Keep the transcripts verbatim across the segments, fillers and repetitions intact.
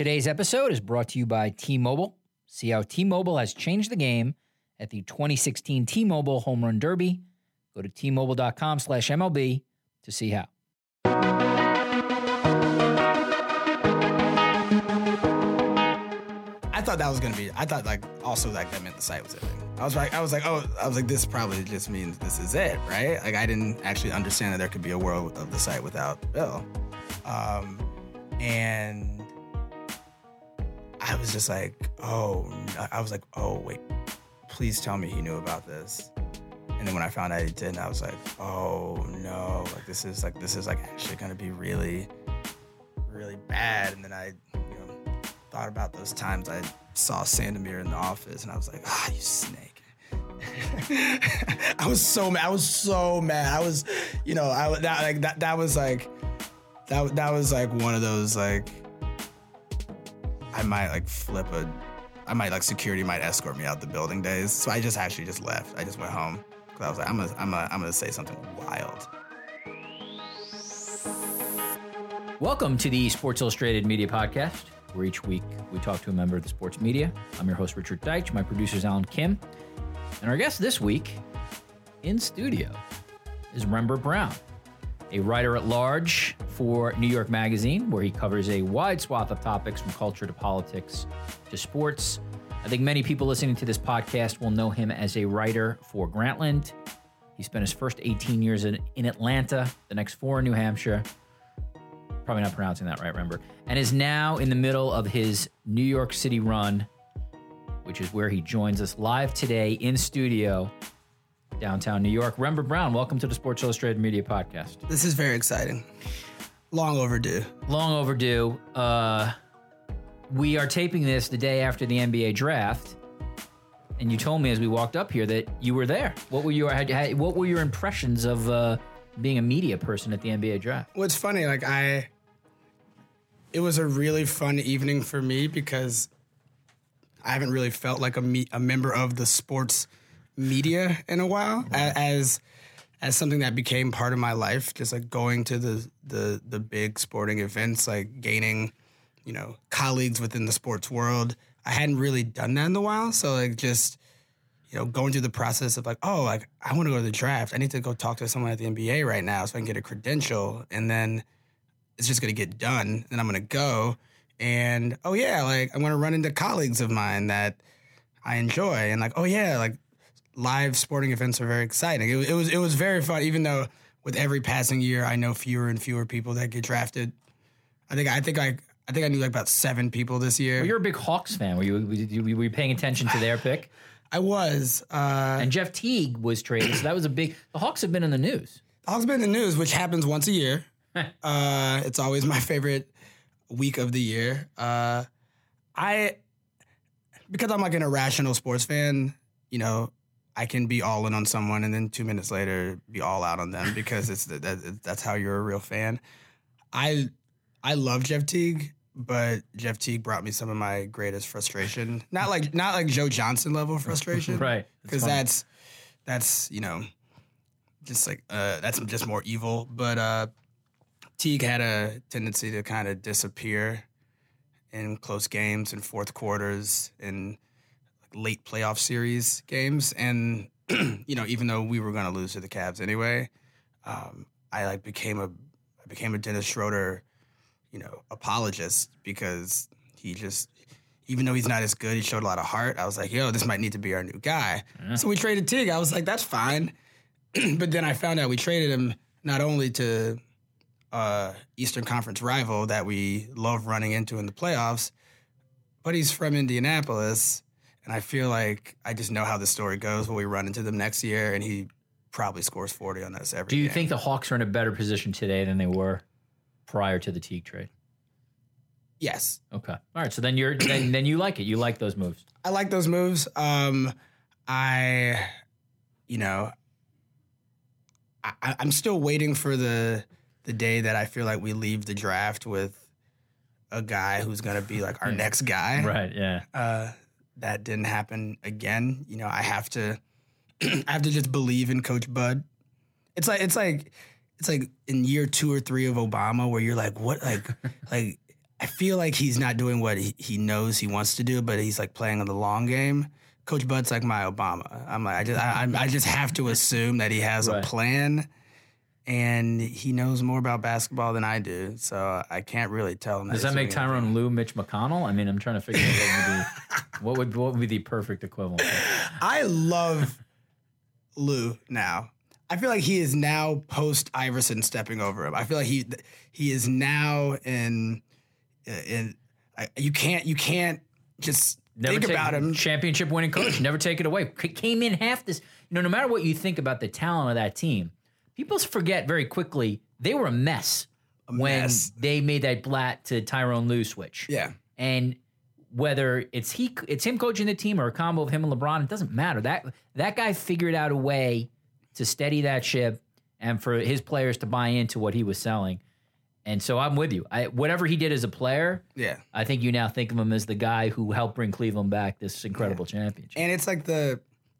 Today's episode is brought to you by T-Mobile. See how T-Mobile has changed the game at the twenty sixteen T-Mobile Home Run Derby. Go to T-Mobile.com slash MLB to see how. I thought that was gonna be. I thought like also like that meant the site was ending. I was like, I was like, oh, I was like, this probably just means this is it, right? Like I didn't actually understand that there could be a world of the site without Bill, um, and I was just like, oh, I was like, oh wait, please tell me he knew about this. And then when I found out he didn't, I was like, oh no, like this is like this is like actually gonna be really, really bad. And then I, you know, thought about those times I saw Sandomir in the office, and I was like, ah, you snake. I was so mad. I was so mad. I was, you know, I that like that that was like that that was like one of those like I might like flip a, I might like security might escort me out the building days. So I just actually just left. I just went home because I was like, I'm gonna I'm gonna I'm gonna say something wild. Welcome to the Sports Illustrated Media Podcast, where each week we talk to a member of the sports media. I'm your host, Richard Deitch. My producer is Alan Kim. And our guest this week in studio is Rembert Browne, a writer at large for New York Magazine, where he covers a wide swath of topics from culture to politics to sports. I think many people listening to this podcast will know him as a writer for Grantland. He spent his first eighteen years in, in Atlanta, the next four in New Hampshire. Probably not pronouncing that right, Rembert. And is now in the middle of his New York City run, which is where he joins us live today in studio, downtown New York. Rembert Browne, welcome to the Sports Illustrated Media Podcast. This is very exciting. Long overdue. Long overdue. Uh, we are taping this the day after the N B A draft, and you told me as we walked up here that you were there. What were your had, had, What were your impressions of uh, being a media person at the N B A draft? What's funny, like I, it was a really fun evening for me because I haven't really felt like a me, a member of the sports media in a while, right. as as something that became part of my life. Just like going to the the the big sporting events, like gaining, you know, colleagues within the sports world. I hadn't really done that in a while, so like just, you know, going through the process of like, oh, like I want to go to the draft. I need to go talk to someone at the N B A right now so I can get a credential, and then it's just gonna get done. Then I'm gonna go. And, oh, yeah, like, I'm going to run into colleagues of mine that I enjoy. And, like, oh, yeah, like, live sporting events are very exciting. It, it was it was very fun, even though with every passing year, I know fewer and fewer people that get drafted. I think I think I, I think I knew, like, about seven people this year. Well, you're a big Hawks fan. Were you, were you, were you paying attention to their pick? I was. Uh, and Jeff Teague was traded, so that was a big – the Hawks have been in the news. The Hawks have been in the news, which happens once a year. uh, it's always my favorite – week of the year. Uh, I, because I'm like an irrational sports fan, you know, I can be all in on someone and then two minutes later be all out on them because it's that, that's how you're a real fan. I I love Jeff Teague, but Jeff Teague brought me some of my greatest frustration. Not like not like Joe Johnson level frustration, right? Because that's that's you know just like uh, that's just more evil, but. Uh, Teague had a tendency to kind of disappear in close games and fourth quarters and like late playoff series games. And, you know, even though we were going to lose to the Cavs anyway, um, I like became a I became a Dennis Schroeder, you know, apologist because he just, even though he's not as good, he showed a lot of heart. I was like, yo, this might need to be our new guy. Yeah. So we traded Teague. I was like, that's fine. But then I found out we traded him not only to Uh, Eastern Conference rival that we love running into in the playoffs, but he's from Indianapolis, and I feel like I just know how the story goes when we run into them next year, and he probably scores forty on us every Do you game. think the Hawks are in a better position today than they were prior to the Teague trade? Yes. Okay. All right. So then you're then, then you like it. You like those moves. I like those moves. Um, I, you know, I, I'm still waiting for the the day that I feel like we leave the draft with a guy who's going to be like our next guy. Right, yeah. Uh, that didn't happen again. You know, I have to I have to just believe in Coach Bud. It's like it's like it's like in year two or three of Obama where you're like, what like like I feel like he's not doing what he, he knows he wants to do, but he's like playing on the long game. Coach Bud's like my Obama. I'm like, I just, I, I just have to assume that he has right. a plan, and he knows more about basketball than I do. So I can't really tell him. Does that make Tyronn Lue Mitch McConnell? I mean, I'm trying to figure out what would be, what would what would be the perfect equivalent. I love Lue now. I feel like he is now post Iverson stepping over him. I feel like he he is now in in. I, you can't you can't just. Never think take, about him. Championship winning coach. Never take it away. Came in half this. You know, no matter what you think about the talent of that team, people forget very quickly they were a mess a when mess. they made that Blatt to Tyronn Lue switch. Yeah. And whether it's he, it's him coaching the team or a combo of him and LeBron, it doesn't matter. That that guy figured out a way to steady that ship and for his players to buy into what he was selling. And so I'm with you. I, whatever he did as a player, yeah, I think you now think of him as the guy who helped bring Cleveland back this incredible yeah. championship. And it's like the,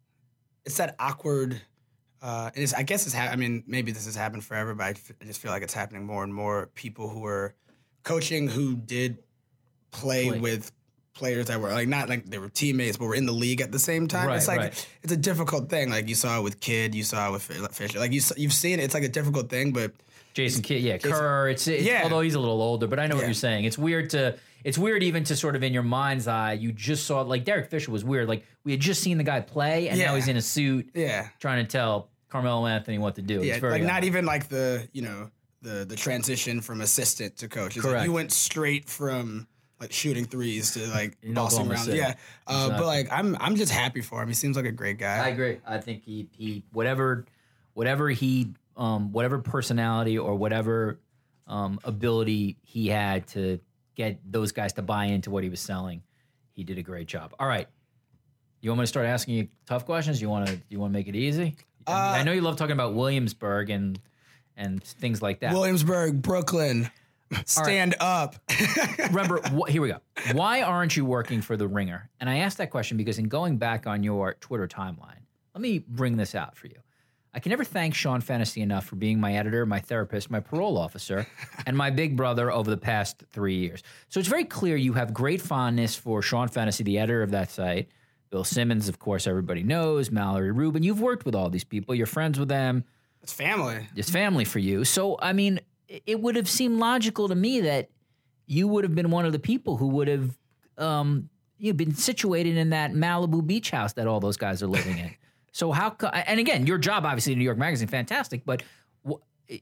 it's that awkward. Uh, and it's, I guess it's. Ha- I mean, maybe this has happened forever, but I, f- I just feel like it's happening more and more. People who are coaching who did play, play. with players that were like not like they were teammates, but were in the league at the same time. Right, it's like right. it's a difficult thing. Like you saw it with Kidd, you saw it with Fisher. Like you, you've seen it. It's like a difficult thing, but. Jason Kidd, yeah, Jason, Kerr. It's, it's yeah. although he's a little older, but I know yeah. what you're saying. It's weird to, it's weird even to sort of in your mind's eye. You just saw like Derek Fisher was weird. Like we had just seen the guy play, and yeah. now he's in a suit, yeah, trying to tell Carmelo Anthony what to do. Yeah, it's very like odd. Not even like the you know the the transition from assistant to coach. It's Correct. Like you went straight from like shooting threes to like bossing around. City. Yeah, uh, exactly. But like I'm I'm just happy for him. He seems like a great guy. I agree. I think he he whatever whatever he. Um, whatever personality or whatever um, ability he had to get those guys to buy into what he was selling, he did a great job. All right, you want me to start asking you tough questions? You want to you want to make it easy? Uh, I know you love talking about Williamsburg and and things like that. Williamsburg, Brooklyn, stand right. up. Remember, wh- here we go. Why aren't you working for The Ringer? And I asked that question because in going back on your Twitter timeline, let me bring this out for you. I can never thank Sean Fennessy enough for being my editor, my therapist, my parole officer, and my big brother over the past three years. So it's very clear you have great fondness for Sean Fennessy, the editor of that site. Bill Simmons, of course, everybody knows. Mallory Rubin. You've worked with all these people. You're friends with them. It's family. It's family for you. So, I mean, it would have seemed logical to me that you would have been one of the people who would have um, you know, been situated in that Malibu beach house that all those guys are living in. So how co- and again, your job obviously in New York Magazine, fantastic. But w-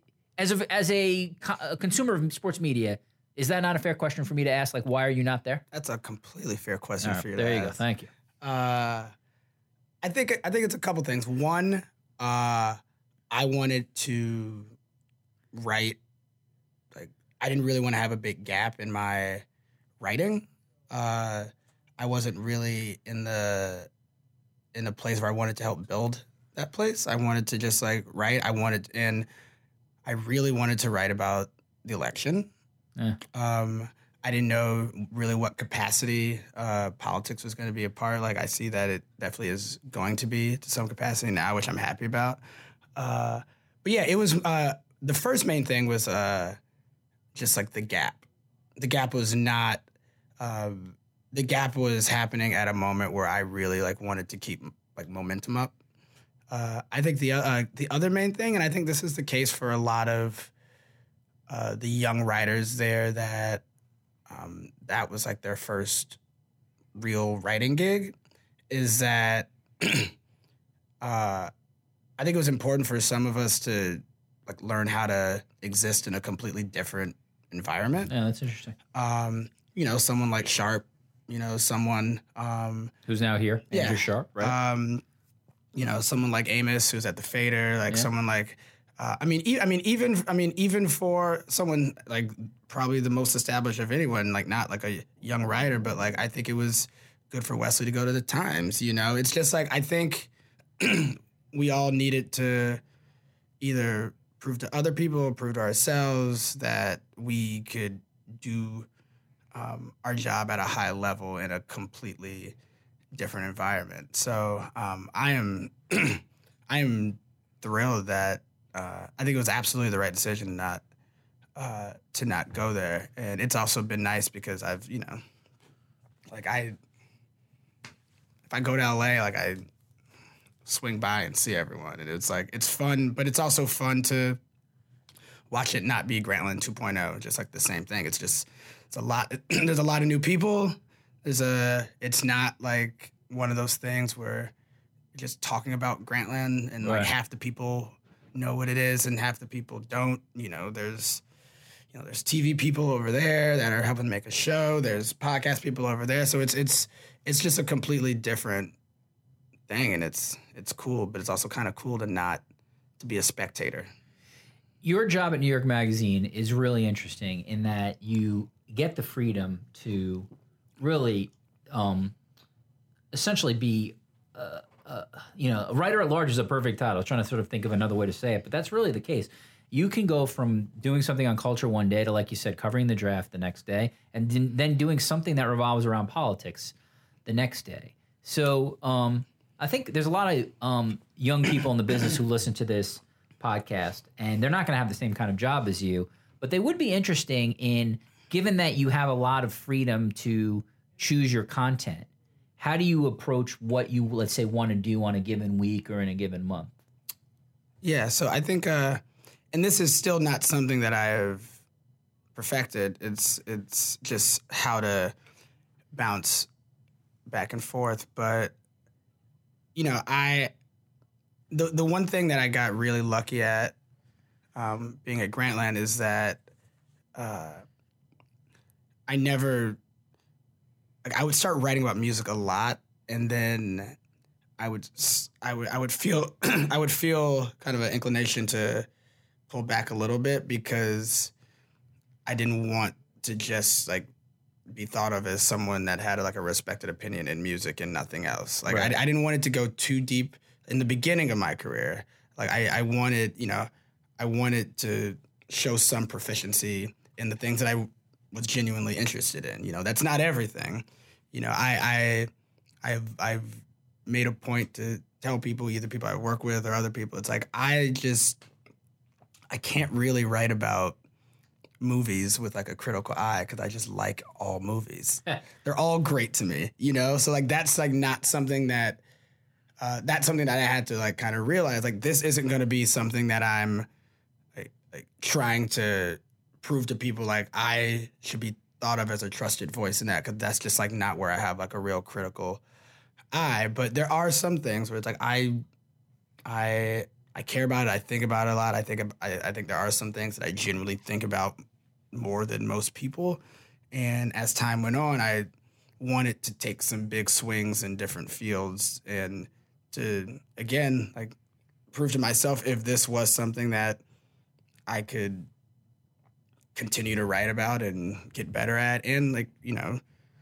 as a as a, co- a consumer of sports media, is that not a fair question for me to ask? Like, why are you not there? That's a completely fair question right, for you. There to you ask. go. Thank you. Uh, I think I think it's a couple things. One, uh, I wanted to write. Like, I didn't really want to have a big gap in my writing. Uh, I wasn't really in the. in a place where I wanted to help build that place. I wanted to just like write. I wanted, and I really wanted to write about the election. Yeah. Um, I didn't know really what capacity uh, politics was going to be a part. Like I see that it definitely is going to be to some capacity now, which I'm happy about. Uh, but yeah, it was, uh, the first main thing was uh, just like the gap. The gap was not, um, The gap was happening at a moment where I really like wanted to keep like momentum up. Uh, I think the uh, the other main thing, and I think this is the case for a lot of uh, the young writers there, that um, that was like their first real writing gig, is that uh, I think it was important for some of us to like learn how to exist in a completely different environment. Yeah, that's interesting. Um, you know, someone like Sharp. You know, someone um, who's now here, yeah. Andrew Sharp, right? Um, you know, someone like Amos, who's at the Fader, like yeah. someone like, uh, I mean, e- I mean, even, I mean, even for someone like probably the most established of anyone, like not like a young writer, but like I think it was good for Wesley to go to the Times. You know, it's just like I think we all needed to either prove to other people, or prove to ourselves that we could do. Um, our job at a high level in a completely different environment. So um, I am, I am thrilled that uh, I think it was absolutely the right decision to not uh, to not go there. And it's also been nice because I've, you know, like I, if I go to L A, like I swing by and see everyone. And it's like, it's fun, but it's also fun to watch it not be Grantland two point oh, just like the same thing. It's just, it's a lot, there's a lot of new people. There's a, it's not like one of those things where you're just talking about Grantland and right. like half the people know what it is and half the people don't. You know, there's, you know, there's T V people over there that are helping make a show. There's podcast people over there. So it's, it's, it's just a completely different thing. And it's, it's cool, but it's also kind of cool to not, to be a spectator. Your job at New York Magazine is really interesting in that you get the freedom to really um, essentially be, uh, uh, you know, a writer at large is a perfect title. I was trying to sort of think of another way to say it, but that's really the case. You can go from doing something on culture one day to, like you said, covering the draft the next day, and then doing something that revolves around politics the next day. So um, I think there's a lot of um, young people in the business who listen to this podcast, and they're not going to have the same kind of job as you, but they would be interesting in, given that you have a lot of freedom to choose your content, how do you approach what you, let's say, want to do on a given week or in a given month? Yeah, so I think, uh, and this is still not something that I have perfected. It's it's just how to bounce back and forth. But, you know, I... The the one thing that I got really lucky at um, being at Grantland is that uh, I never like I would start writing about music a lot, and then I would I would I would feel I would feel kind of an inclination to pull back a little bit because I didn't want to just like be thought of as someone that had like a respected opinion in music and nothing else. Like right. I, I didn't want it to go too deep. In the beginning of my career, like I, I wanted, you know, I wanted to show some proficiency in the things that I was genuinely interested in. You know, that's not everything. You know, I, I, I've, I've made a point to tell people, either people I work with or other people, it's like I just, I can't really write about movies with like a critical eye because I just like all movies. They're all great to me, you know. So like that's like not something that. Uh, that's something that I had to like kind of realize. Like this isn't going to be something that I'm like, like trying to prove to people. Like I should be thought of as a trusted voice in that, because that's just like not where I have like a real critical eye. But there are some things where it's like I, I, I care about it. I think about it a lot. I think I, I think there are some things that I genuinely think about more than most people. And as time went on, I wanted to take some big swings in different fields and to, again, like prove to myself if this was something that I could continue to write about and get better at. And like, you know,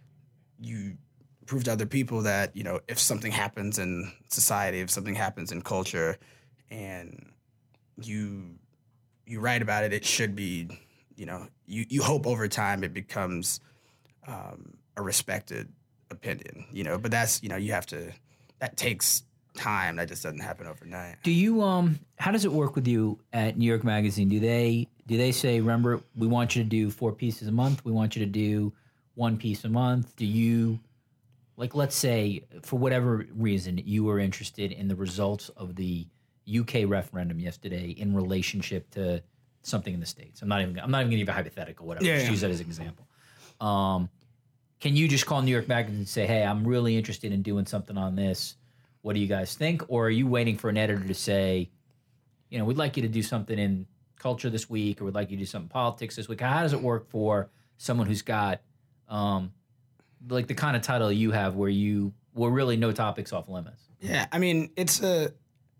you prove to other people that, you know, if something happens in society, if something happens in culture and you you write about it, it should be, you know, you, you hope over time it becomes um, a respected opinion, you know, but that's, you know, you have to, that takes time. That just doesn't happen overnight. Do you, um, how does it work with you at New York Magazine? Do they, do they say, remember, we want you to do four pieces a month. We want you to do one piece a month. Do you, like, let's say for whatever reason, you were interested in the results of the U K referendum yesterday in relationship to something in the States. I'm not even, I'm not even going to give a hypothetical, whatever. Yeah, just yeah. use that as an example. Um, can you just call New York Magazine and say, hey, I'm really interested in doing something on this. What do you guys think? Or are you waiting for an editor to say, you know, we'd like you to do something in culture this week, or we'd like you to do something in politics this week? How does it work for someone who's got, um, like the kind of title you have where you, where really no topics off limits? Yeah, I mean, it's a,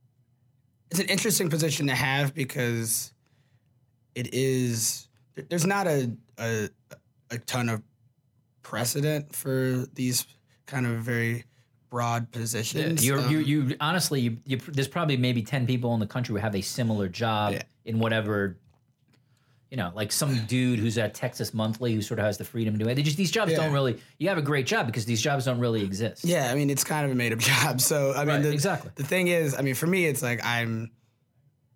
it's an interesting position to have because it is, there's not a, a, a ton of precedent for these kind of very broad positions. You're, um, you, you honestly, you, you, there's probably maybe ten people in the country who have a similar job yeah. in whatever, you know, like some dude who's at Texas Monthly who sort of has the freedom to do it. They just, these jobs yeah. don't really, you have a great job because these jobs don't really exist. Yeah, I mean, it's kind of a made-up job. So, I mean, right, the, exactly. the thing is, I mean, for me, it's like I'm,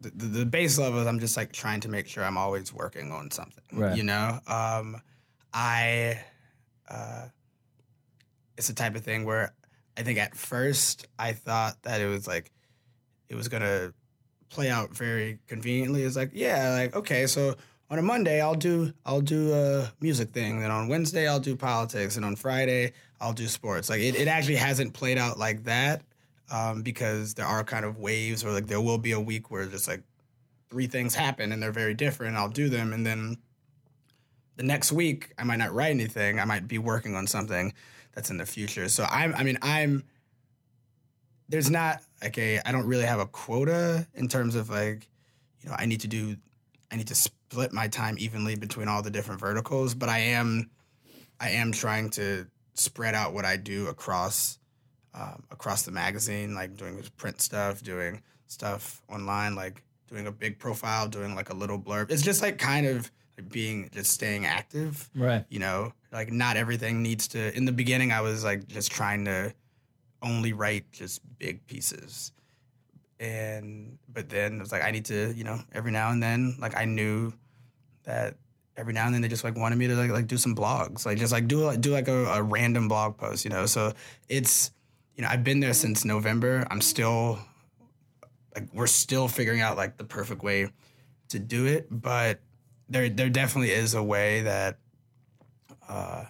the, the base level is I'm just like trying to make sure I'm always working on something. Right. You know, um, I uh, it's the type of thing where I think at first I thought that it was like it was gonna play out very conveniently. It's like, yeah, like okay, so on a Monday I'll do I'll do a music thing, then on Wednesday I'll do politics, and on Friday I'll do sports. Like it, it actually hasn't played out like that. Um, because there are kind of waves where like there will be a week where just like three things happen and they're very different. I'll do them, and then the next week I might not write anything. I might be working on something that's in the future. So I'm, I mean, I'm. There's not like a. I don't really have a quota in terms of like, you know, I need to do. I need to split my time evenly between all the different verticals, but I am, I am trying to spread out what I do across. Um, across the magazine, like doing print stuff, doing stuff online, like doing a big profile, doing like a little blurb. It's just like kind of like being, just staying active. Right. You know, like not everything needs to, in the beginning, I was like just trying to only write just big pieces. And, but then it was like, I need to, you know, every now and then, like I knew that every now and then they just like wanted me to like, like do some blogs, like just like do, like, do like a, a random blog post, you know? So it's, you know, I've been there since November. I'm still, like, we're still figuring out, like, the perfect way to do it. But there there definitely is a way that, uh,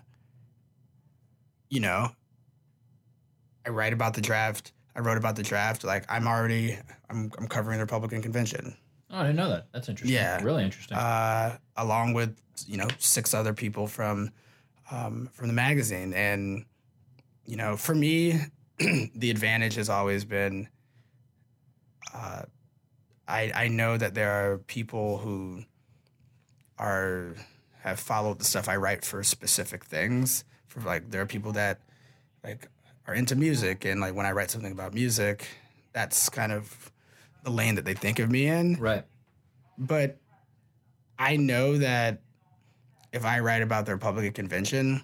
you know, I write about the draft. I wrote about the draft. Like, I'm already, I'm I'm covering the Republican convention. Oh, I didn't know that. That's interesting. Yeah. Really interesting. Uh, along with, you know, six other people from um, from the magazine. And, you know, for me, the advantage has always been, uh, I I know that there are people who are have followed the stuff I write for specific things. For like, there are people that like are into music, and like when I write something about music, that's kind of the lane that they think of me in. Right. But I know that if I write about the Republican convention,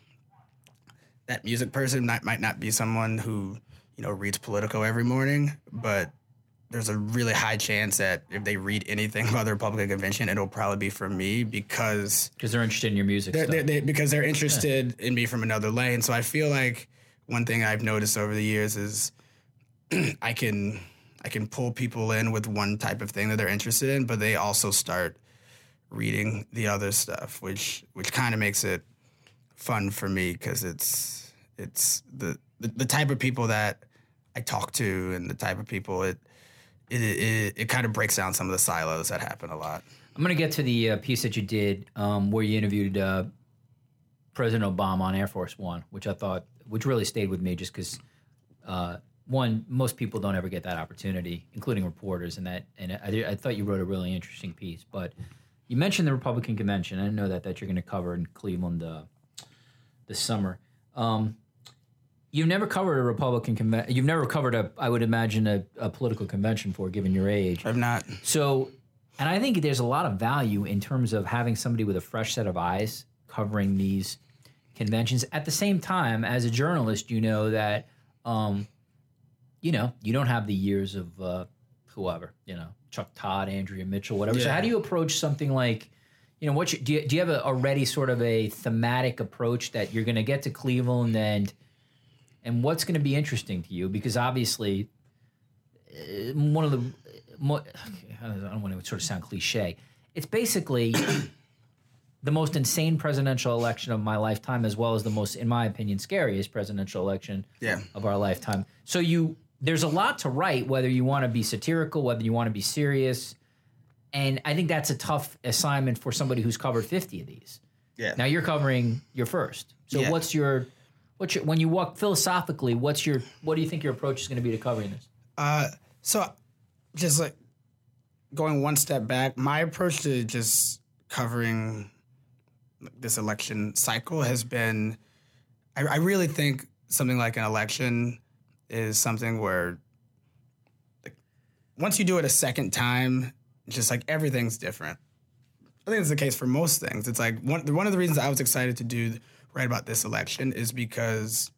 that music person might, might not be someone who, you know, reads Politico every morning, but there's a really high chance that if they read anything about the Republican convention, it'll probably be from me because... Because they're interested in your music they're, stuff. they're, they, because they're interested yeah. in me from another lane. So I feel like one thing I've noticed over the years is I can I can pull people in with one type of thing that they're interested in, but they also start reading the other stuff, which which kind of makes it fun for me because it's it's the, the the type of people that I talk to and the type of people it it it, it kind of breaks down some of the silos that happen a lot. I'm going to get to the uh, piece that you did um, where you interviewed uh, President Obama on Air Force One, which I thought, which really stayed with me just because, uh, one, most people don't ever get that opportunity, including reporters, and that. And I, I thought you wrote a really interesting piece. But you mentioned the Republican convention. I didn't know that that you're going to cover in Cleveland uh, this summer. Um, you've never covered a Republican convention. You've never covered a, I would imagine, a, a political convention for, given your age. I've not. So, and I think there's a lot of value in terms of having somebody with a fresh set of eyes covering these conventions. At the same time, as a journalist, you know that, um, you know, you don't have the years of uh, whoever, you know, Chuck Todd, Andrea Mitchell, whatever. Yeah. So how do you approach something like, you know, what you, do you, do you have a, already sort of a thematic approach that you're going to get to Cleveland and and what's going to be interesting to you? Because obviously, uh, one of the more, I don't want to sort of sound cliche. It's basically the most insane presidential election of my lifetime, as well as the most, in my opinion, scariest presidential election yeah. of our lifetime. So you, there's a lot to write, whether you want to be satirical, whether you want to be serious. And I think that's a tough assignment for somebody who's covered fifty of these. Yeah. Now you're covering your first. So yeah. what's your, what's your, when you walk philosophically, what's your, what do you think your approach is going to be to covering this? Uh, so just like going one step back, my approach to just covering this election cycle has been, I, I really think something like an election is something where like, once you do it a second time, just like everything's different. I think it's the case for most things. It's like one, one of the reasons I was excited to do write about this election is because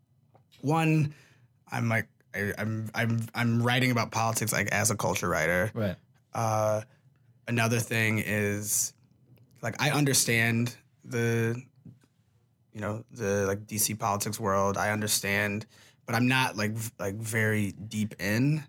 one, I'm like, I, I'm I'm I'm writing about politics like as a culture writer. Right. Uh, another thing is, like, I understand the, you know, the like D C politics world. I understand, but I'm not like v- like very deep in,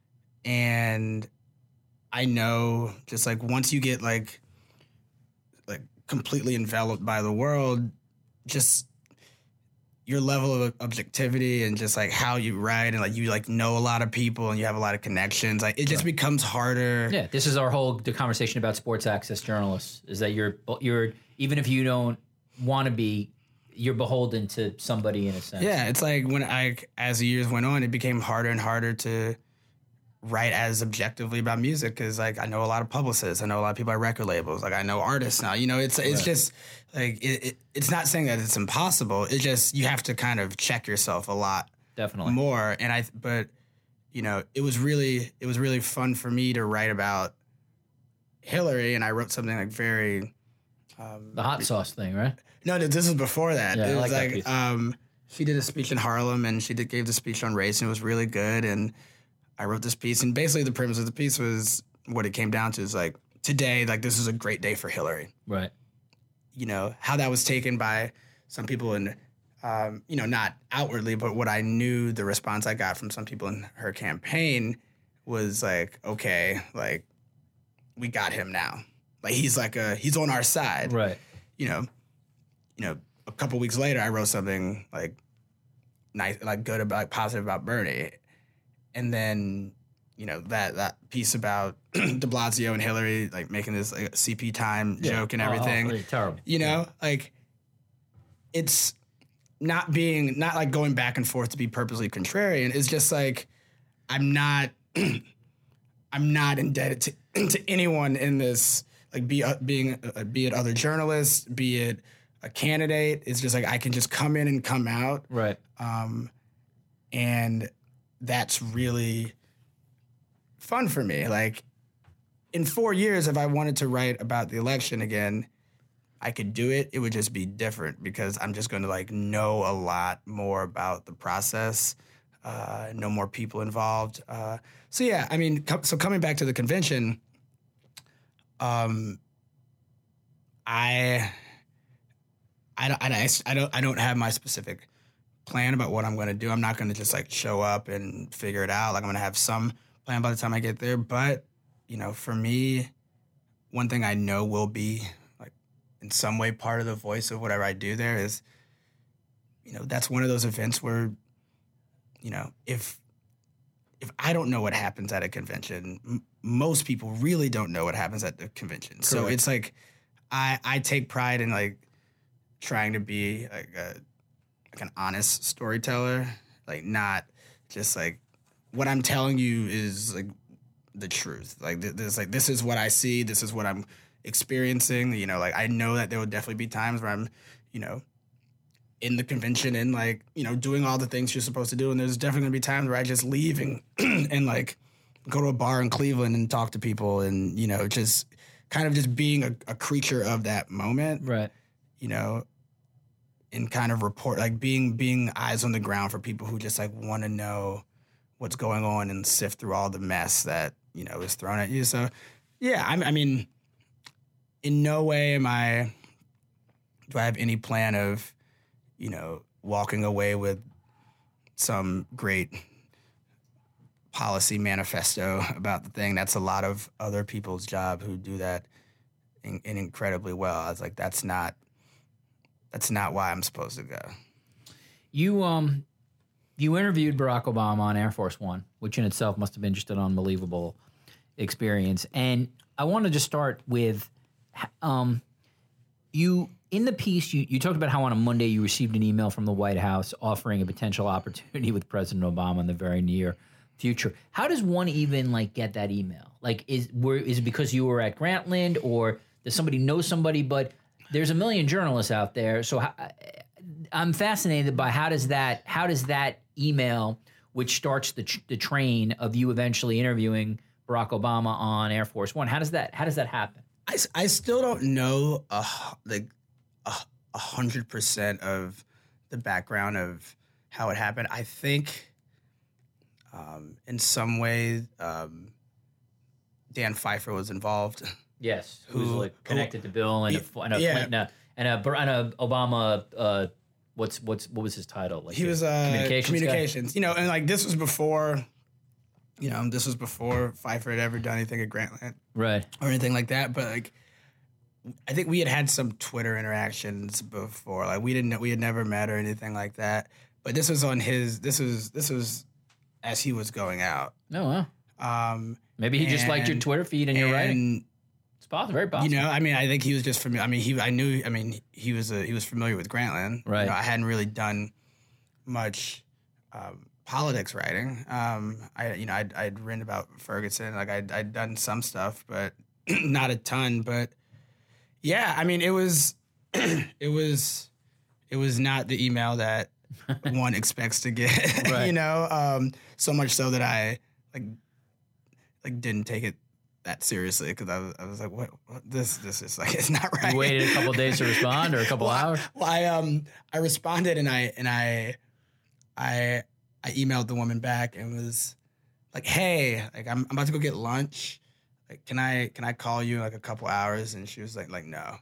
and I know just like once you get like like completely enveloped by the world, just your level of objectivity and just like how you write and like you like know a lot of people and you have a lot of connections, like it just right. becomes harder. Yeah, this is our whole the conversation about sports access journalists is that you're you're even if you don't want to be, you're beholden to somebody in a sense. Yeah, it's like when I as the years went on, it became harder and harder to write as objectively about music because like I know a lot of publicists, I know a lot of people at record labels, like I know artists now. You know, it's it's right. just like it, it, it's not saying that it's impossible. It's just you have to kind of check yourself a lot, definitely more. And I, but you know, it was really it was really fun for me to write about Hillary, and I wrote something like very um, the hot sauce thing, right? No, this was before that. Yeah, it I was like like that piece. um, she did a speech in Harlem, and she did, gave the speech on race, and it was really good. And I wrote this piece, and basically the premise of the piece was what it came down to is like today, like this is a great day for Hillary. Right. You know, how that was taken by some people and, um, you know, not outwardly, but what I knew the response I got from some people in her campaign was like, okay, like we got him now. Like he's like a, he's on our side. Right. You know, you know, a couple weeks later, I wrote something like nice, like good about, like, positive about Bernie. And then, you know, that, that piece about de Blasio and Hillary, like making this like, C P time yeah. joke and oh, everything. Oh, terrible. You know, like it's not being, not like going back and forth to be purposely contrarian. It's just like, I'm not, I'm not indebted to, to anyone in this, like be, uh, being, uh, be it other journalists, be it a candidate. It's just like, I can just come in and come out. Right. Um, and that's really fun for me. Like in four years, if I wanted to write about the election again, I could do it. It would just be different because I'm just going to like know a lot more about the process, uh, know more people involved. Uh, so yeah, I mean, co- so coming back to the convention, um, I, I don't, I, I don't, I don't have my specific plan about what I'm going to do. I'm not going to just like show up and figure it out. Like I'm going to have some plan by the time I get there. But, you know, for me, one thing I know will be like in some way part of the voice of whatever I do there is, you know, that's one of those events where, you know, if, if I don't know what happens at a convention, m- most people really don't know what happens at the convention. Correct. So it's like, I, I take pride in like trying to be like a, like an honest storyteller, like not just like what I'm telling you is like the truth. Like this, like this is what I see. This is what I'm experiencing. You know, like I know that there will definitely be times where I'm, you know, in the convention and like, you know, doing all the things you're supposed to do. And there's definitely gonna be times where I just leave and, and like go to a bar in Cleveland and talk to people and, you know, just kind of just being a, a creature of that moment. Right. You know, and kind of report, like being being eyes on the ground for people who just like want to know what's going on and sift through all the mess that, you know, is thrown at you. So, yeah, I, I mean, in no way am I, do I have any plan of, you know, walking away with some great policy manifesto about the thing. That's a lot of other people's job who do that in, in incredibly well. I was like, that's not, That's not why I'm supposed to go. You um, you interviewed Barack Obama on Air Force One, which in itself must have been just an unbelievable experience. And I want to just start with, um, you in the piece you, you talked about how on a Monday you received an email from the White House offering a potential opportunity with President Obama in the very near future. How does one even like get that email? Like, is were is it because you were at Grantland, or does somebody know somebody? But there's a million journalists out there, so how, I'm fascinated by how does that how does that email, which starts the the train of you eventually interviewing Barack Obama on Air Force One, how does that how does that happen? I, I still don't know uh, like a hundred percent of the background of how it happened. I think um, in some ways um, Dan Pfeiffer was involved. Yes, who's Who- like connected to Bill and a, and a Yeah. Clinton uh, and a and a Obama. Uh, what's what's what was his title? Like He a was uh, communications. guy? communications. You know, and like this was before, you know, this was before Pfeiffer had ever done anything at Grantland Right. or anything like that. But like, I think we had had some Twitter interactions before. Like we didn't, we had never met or anything like that. But this was on his. This was this was as he was going out. No, well, Um, maybe he just liked your and- Twitter feed and your writing. and It's possible, very possible. you know, I mean, I think he was just familiar. I mean, he, I knew. I mean, he was a, he was familiar with Grantland. Right. You know, I hadn't really done much um, politics writing. Um, I, you know, I'd, I'd written about Ferguson. Like I'd, I'd done some stuff, but not a ton. But yeah, I mean, it was, it was, it was not the email that one expects to get. Right. You know, um, so much so that I like, like didn't take it that seriously because I was, I was like, what, what? This, this is like, it's not right. You waited a couple of days to respond, or a couple well, hours. I, well, I um, I responded and I and I, I, I emailed the woman back and was like, hey, like I'm, I'm about to go get lunch. Like, can I can I call you in like a couple hours? And she was like, like no.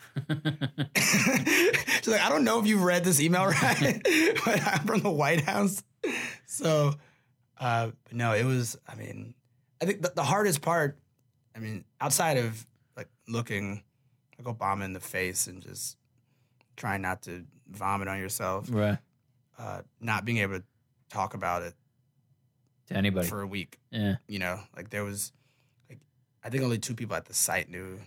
She's like, I don't know if you've read this email right, but I'm from the White House. So, uh, but no, it was. I mean, I think the, the hardest part. I mean, outside of like looking like Obama in the face and just trying not to vomit on yourself, Right. uh, not being able to talk about it To anybody. for a week. Yeah. You know, like there was, like I think only two people at the site knew,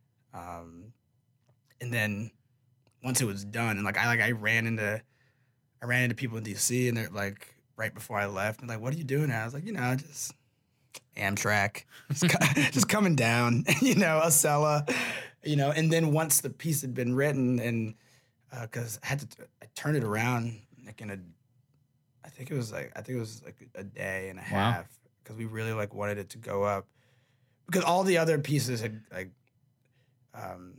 um, and then once it was done, and like I like I ran into, I ran into people in D C and they're like right before I left, and like, what are you doing now? I was like, you know, just Amtrak, just, co- just coming down, you know, Acela, you know, and then once the piece had been written, and because uh, I had to, I turned it around like in a, I think it was like I think it was like a day and a Wow. half because we really like wanted it to go up because all the other pieces had like, um,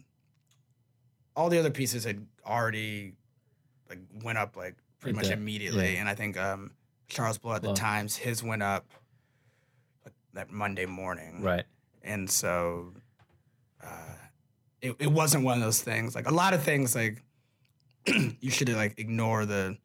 all the other pieces had already like went up like pretty much Okay. immediately, Yeah. and I think um, Charles Blow at Blow. the Times his went up like that Monday morning, Right. and so uh, it it wasn't one of those things. Like a lot of things, like you should like ignore the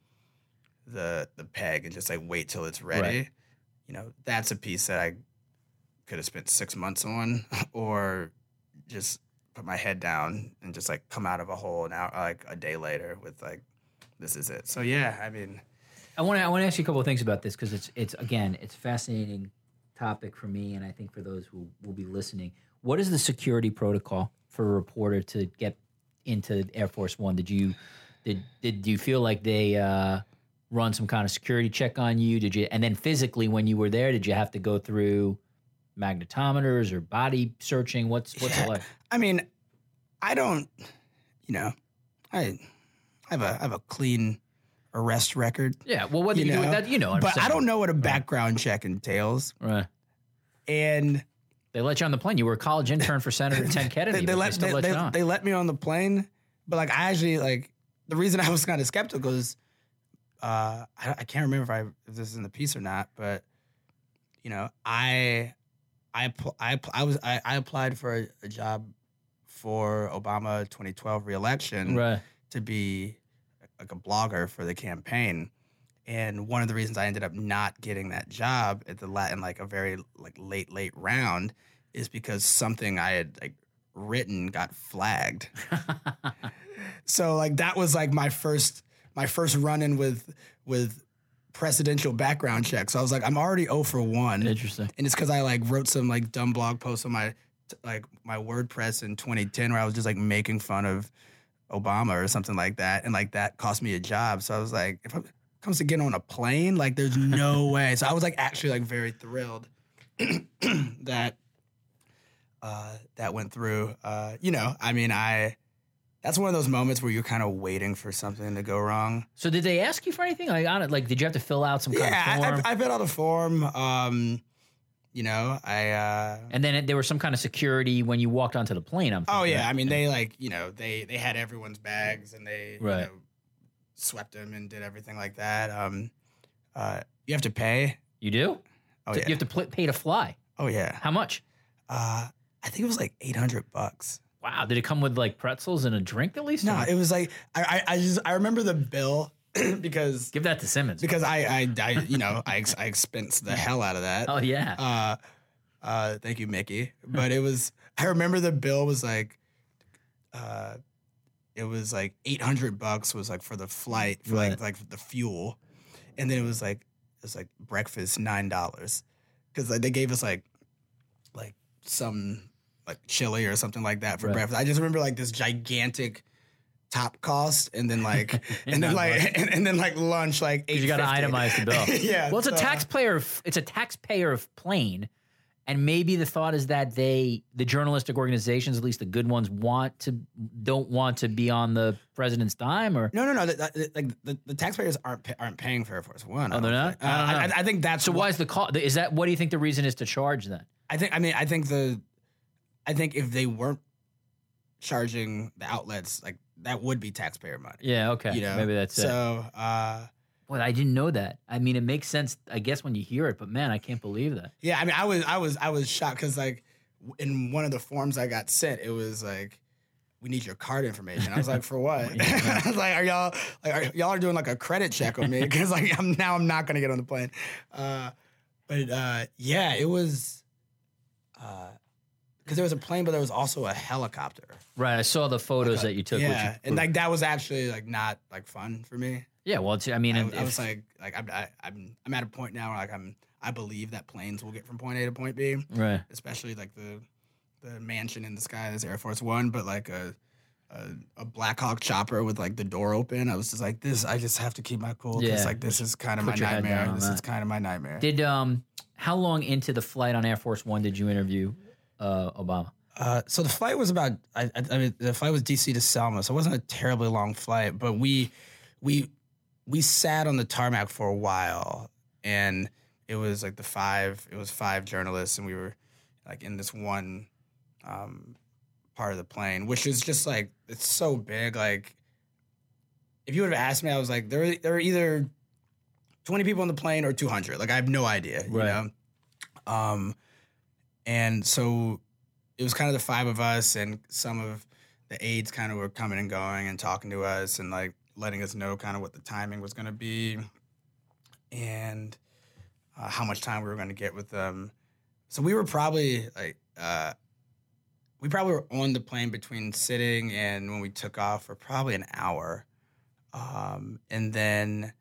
the the peg and just like wait till it's ready. Right. You know, that's a piece that I could have spent six months on, or just put my head down and just like come out of a hole an hour, like a day later with like, this is it. So yeah, I mean, I want to I want to ask you a couple of things about this because it's it's again it's a fascinating topic for me, and I think for those who will be listening. What is the security protocol for a reporter to get into Air Force One? Did you did did you feel like they uh, run some kind of security check on you? Did you and then physically when you were there, did you have to go through magnetometers or body searching? What's what's Yeah. it like? I mean, I don't, you know, I, I have a I have a clean arrest record. Yeah, well, whether you, You do it know, that you know, what I'm But I saying. don't know what a background check entails. Right. And They let you on the plane. You were a college intern for Senator Ted Kennedy. they, they but let they still they, let they, you on. they let me on the plane, but like I actually like the reason I was kind of skeptical is uh, I, I can't remember if I if this is in the piece or not, but you know I I app- I, app- I was I, I applied for a, a job for Obama twenty twelve reelection right. to be like a blogger for the campaign. And one of the reasons I ended up not getting that job at the la- in like a very like late late round is because something I had like written got flagged. So like that was like my first my first run in with with presidential background checks. So I was like, I'm already zero for one, Interesting. and it's because I like wrote some like dumb blog posts on my like my WordPress in twenty ten where I was just like making fun of Obama or something like that, and like that cost me a job. So I was like, if it comes to getting on a plane, like there's no way. So I was like actually like very thrilled that uh, that went through. Uh, you know, I mean, I that's one of those moments where you're kind of waiting for something to go wrong. So did they ask you for anything? Like on it, like did you have to fill out some kind Yeah, of form? I, I, I filled out a form. Um, you know, I. Uh, and then it, there was some kind of security when you walked onto the plane. I'm Oh thinking, yeah, right? I mean they like you know they they had everyone's bags and they Right. you know, swept them and did everything like that. Um, uh, you have to pay. You do. Oh So yeah. You have to pl- pay to fly. oh yeah. How much? Uh, I think it was like eight hundred bucks. Wow. Did it come with like pretzels and a drink at least? No, or- it was like I, I, I just I remember the bill because Give that to Simmons. because I, I, I you know I ex- I expensed the hell out of that. Oh, yeah. Uh, uh, thank you, Mickey. But it was I remember the bill was like, uh, it was like eight hundred bucks was like for the flight for Right. like like the fuel, and then it was like it was like breakfast nine dollars because like they gave us like like some like chili or something like that for Right. breakfast. I just remember like this gigantic top cost and then like and Not then like much. and, and then like lunch like eight. You got to itemize the bill. Yeah. Well, it's a so- taxpayer. It's a taxpayer plane, and maybe the thought is that they, the journalistic organizations, at least the good ones, want to don't want to be on the president's dime, or No, no, no. The, the, like the, the taxpayers aren't pa- aren't paying for Air Force One. I Oh, they're don't not? think. Uh, I don't I, know. I think that's so. why- Why is the cost? Is that what do you think the reason is to charge then? I think. I mean, I think the. I think if they weren't charging the outlets, like that would be taxpayer money. Yeah. Okay. You know, Maybe that's it. so. Uh, Well, I didn't know that. I mean, it makes sense, I guess, when you hear it. But man, I can't believe that. yeah, I mean, I was, I was, I was shocked because like in one of the forms I got sent, it was like, we need your card information. I was like, for what? I was like, are y'all like are, y'all are doing like a credit check on me because like I'm now I'm not gonna get on the plane. Uh, but uh, yeah, it was because there was a plane, but there was also a helicopter. Right. I saw the photos that you took. Yeah, which you, and like that was actually like not like fun for me. yeah. Well, it's, I mean, I, if, I was like, like I'm, I, I'm, I'm at a point now where like I'm, I believe that planes will get from point A to point B, right. especially like the, the mansion in the sky that's Air Force One, but like a, a, a Black Hawk chopper with like the door open. I was just like, this, I just have to keep my cool because Yeah, like this is kind of my put your head down nightmare. on This that. is kind of my nightmare. Did um, how long into the flight on Air Force One did you interview uh, Obama? Uh, so the flight was about, I, I, I mean, the flight was D C to Selma, so it wasn't a terribly long flight, but we, we, we sat on the tarmac for a while, and it was like the five, it was five journalists, and we were like in this one um, part of the plane, which is just like, it's so big. Like, if you would have asked me, I was like, there, there are either twenty people on the plane or two hundred. Like, I have no idea, you Right. know? Um, and so it was kind of the five of us, and some of the aides kind of were coming and going and talking to us and like letting us know kind of what the timing was going to be and uh, how much time we were going to get with them. So we were probably like, uh, we probably were on the plane between sitting and when we took off for probably an hour. Um, and then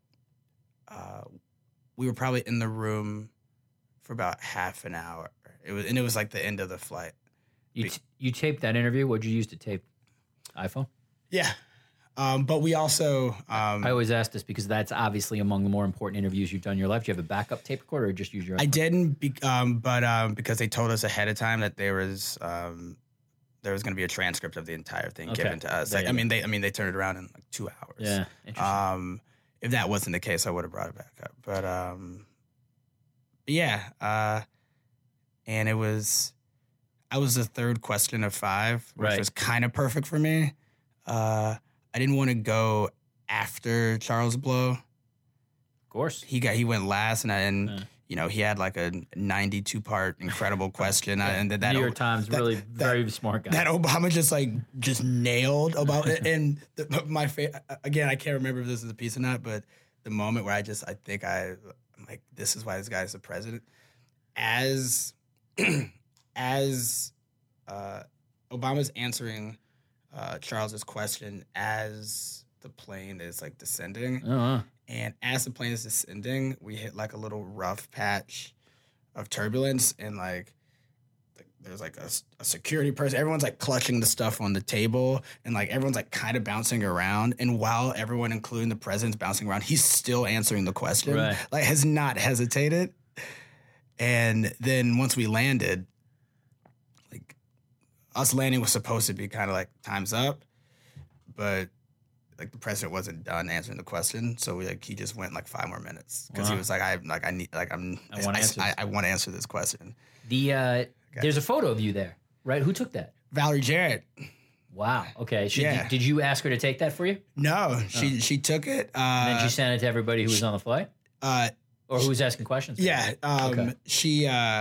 uh, we were probably in the room for about half an hour. It was, and it was like the end of the flight. You t- you taped that interview. What'd you use to tape? iPhone. Yeah. Um, but we also, um, I always ask this because that's obviously among the more important interviews you've done in your life. Do you have a backup tape recorder or just use your? I iPhone? didn't, be, um, but um, because they told us ahead of time that there was um, there was going to be a transcript of the entire thing Okay. given to us. There Like, you I go. mean, they, I mean, they turned it around in like two hours. Yeah. Interesting. Um, if that wasn't the case, I would have brought it back up. But um, but yeah, uh, and it was, I was the third question of five, which Right. was kind of perfect for me. Uh, I didn't want to go after Charles Blow. of course. He got he went last, and I, and Yeah. you know he had like a ninety-two part incredible question, I- and that, that New York Times, that- really that- very smart guy. that Obama just like just nailed about it. And the, my fa- again, I can't remember if this is a piece or not, but the moment where I just I think I I'm like this is why this guy is the president. As as uh, Obama's answering uh, Charles's question as the plane is like descending. Oh, wow. And as the plane is descending, we hit like a little rough patch of turbulence, and like th- there's like a, s- a security person. Everyone's like clutching the stuff on the table, and like everyone's like kind of bouncing around. And while everyone, including the president's bouncing around, he's still answering the question. Right. Like has not hesitated. And then once we landed, like us landing was supposed to be kind of like time's up, but like the president wasn't done answering the question, so we, like he just went like five more minutes because Wow. he was like, I like I need like I'm I wanna answer I, this. I, want to answer this question. The uh, there's a photo of you there, right? Who took that? Valerie Jarrett, Wow. Okay. Should, Yeah. did, did you ask her to take that for you? no, she she took it. Uh, And then she sent it to everybody who was on the flight, uh, or who was asking questions? yeah, um, Okay. she uh,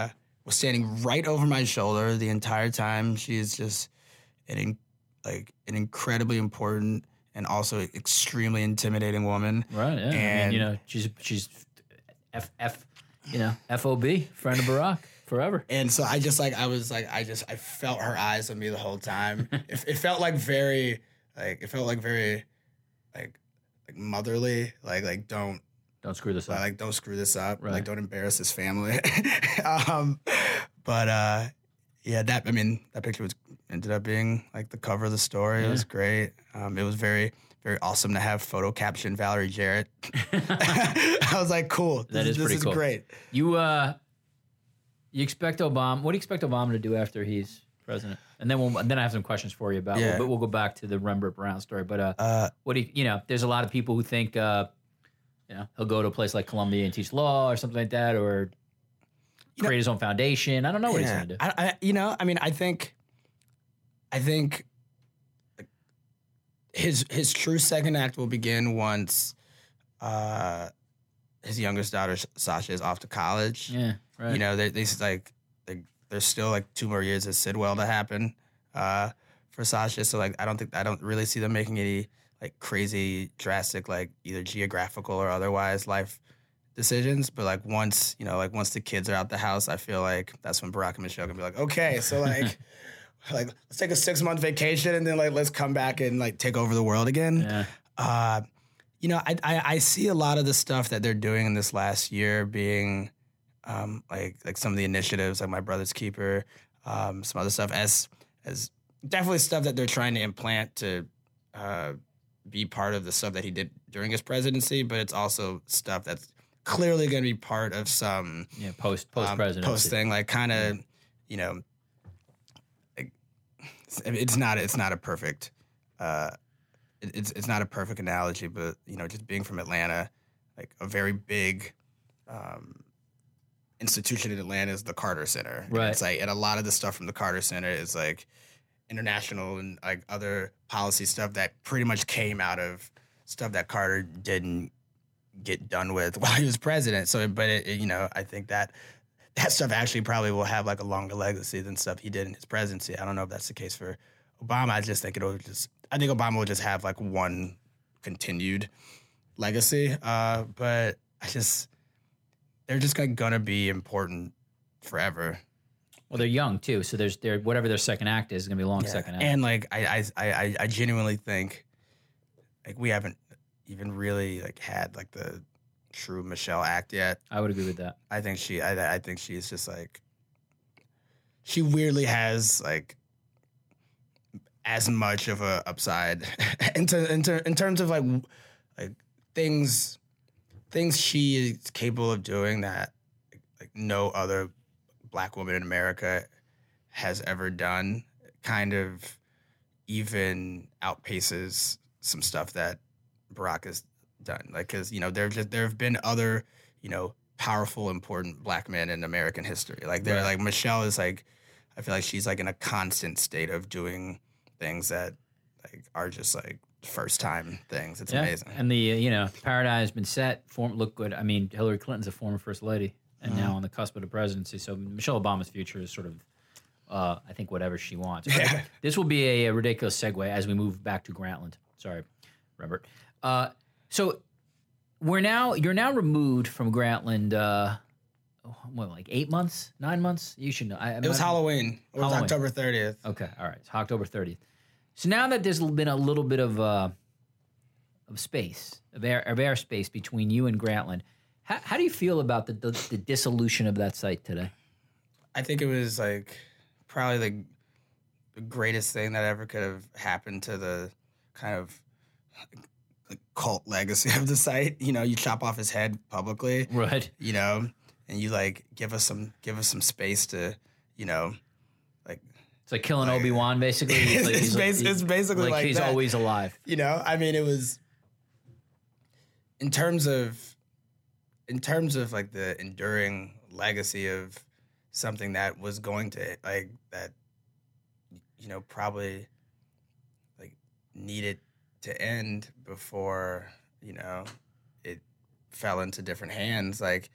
was standing right over my shoulder the entire time. She is just an in, like an incredibly important and also extremely intimidating woman. Right. Yeah. And I mean, you know, she's she's F F, you know, F O B, friend of Barack forever. And so I just like I was like I just I felt her eyes on me the whole time. it, it felt like very like it felt like very like like motherly. Like like don't. Don't screw this up. Like, don't screw this up. Right. Like, don't embarrass his family. um, but uh, yeah, that I mean, that picture was ended up being like the cover of the story. Yeah. It was great. Um, it was very, very awesome to have photo caption Valerie Jarrett. I was like, cool. That this, is this pretty is cool. Great. You uh, you expect Obama? What do you expect Obama to do after he's president? And then we'll then I have some questions for you about. Yeah. But we'll go back to the Rembert Brown story. But uh, uh, what do you you know? There's a lot of people who think. Uh, You know, he'll go to a place like Columbia and teach law or something like that, or create know, his own foundation. I don't know what yeah, he's going to do. I, I, you know, I mean, I think, I think, his his true second act will begin once uh, his youngest daughter Sasha is off to college. Yeah, right. You know, they they like they, there's still like two more years at Sidwell to happen uh, for Sasha. So like, I don't think I don't really see them making any. Like crazy, drastic, like either geographical or otherwise life decisions. But like once, you know, like once the kids are out the house, I feel like that's when Barack and Michelle can be like, okay, so like, like let's take a six month vacation and then like let's come back and like take over the world again. Yeah. Uh, you know, I, I I see a lot of the stuff that they're doing in this last year being um, like like some of the initiatives, like My Brother's Keeper, um, some other stuff as as definitely stuff that they're trying to implant to. Uh, be part of the stuff that he did during his presidency, but it's also stuff that's clearly going to be part of some yeah post post presidency um, post thing, like kind of yeah. you know, like, it's not it's not a perfect uh, it, it's it's not a perfect analogy, but you know, just being from Atlanta, like a very big um, institution in Atlanta is the Carter Center, right? And it's like, and a lot of the stuff from the Carter Center is like. International and like other policy stuff that pretty much came out of stuff that Carter didn't get done with while he was president. So, but it, it, you know, I think that that stuff actually probably will have like a longer legacy than stuff he did in his presidency. I don't know if that's the case for Obama. I just think it'll just. I think Obama will just have like one continued legacy. Uh, but I just they're just like, gonna be important forever. Well, they're young too, so there's their whatever their second act is, is gonna be a long yeah. second act. And like I, I I I genuinely think like we haven't even really like had like the true Michelle act yet. I would agree with that. I think she I I think she's just like she weirdly has like as much of a upside in, ter- in, ter- in terms of like like things things she is capable of doing that like no other Black woman in America has ever done, kind of even outpaces some stuff that Barack has done. Like, because, you know, there just there have been other, you know, powerful, important Black men in American history. Like, they're right. like Michelle is like, I feel like she's like in a constant state of doing things that like are just like first time things. It's yeah. amazing. And the uh, you know paradigm has been set. Form look good. I mean, Hillary Clinton's a former first lady. And mm-hmm. now on the cusp of the presidency. So Michelle Obama's future is sort of, uh, I think, whatever she wants. But this will be a, a ridiculous segue as we move back to Grantland. Sorry, Robert. Uh, so we're now, you're now removed from Grantland, uh, what, like eight months, nine months? You should know. I, it was Halloween. It was Halloween. October thirtieth. Okay, all right. It's October thirtieth. So now that there's been a little bit of uh, of space, of air, of airspace between you and Grantland, How, how do you feel about the, the the dissolution of that site today? I think it was like probably the, the greatest thing that ever could have happened to the kind of like, cult legacy of the site. You know, you chop off his head publicly, right? You know, and you like give us some give us some space to, you know, like it's like killing like, Obi-Wan basically. He's like, it's, he's bas- like, it's basically like, like he's that. always alive. You know, I mean, it was in terms of. In terms of like the enduring legacy of something that was going to like that, you know, probably like needed to end before, you know, it fell into different hands. Like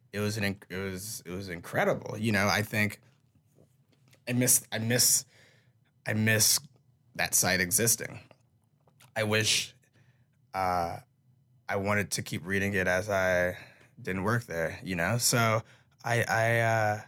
it was an it was it was incredible. You know, I think I miss I miss I miss that site existing. I wish uh, I wanted to keep reading it as I didn't work there. You know, so I I uh,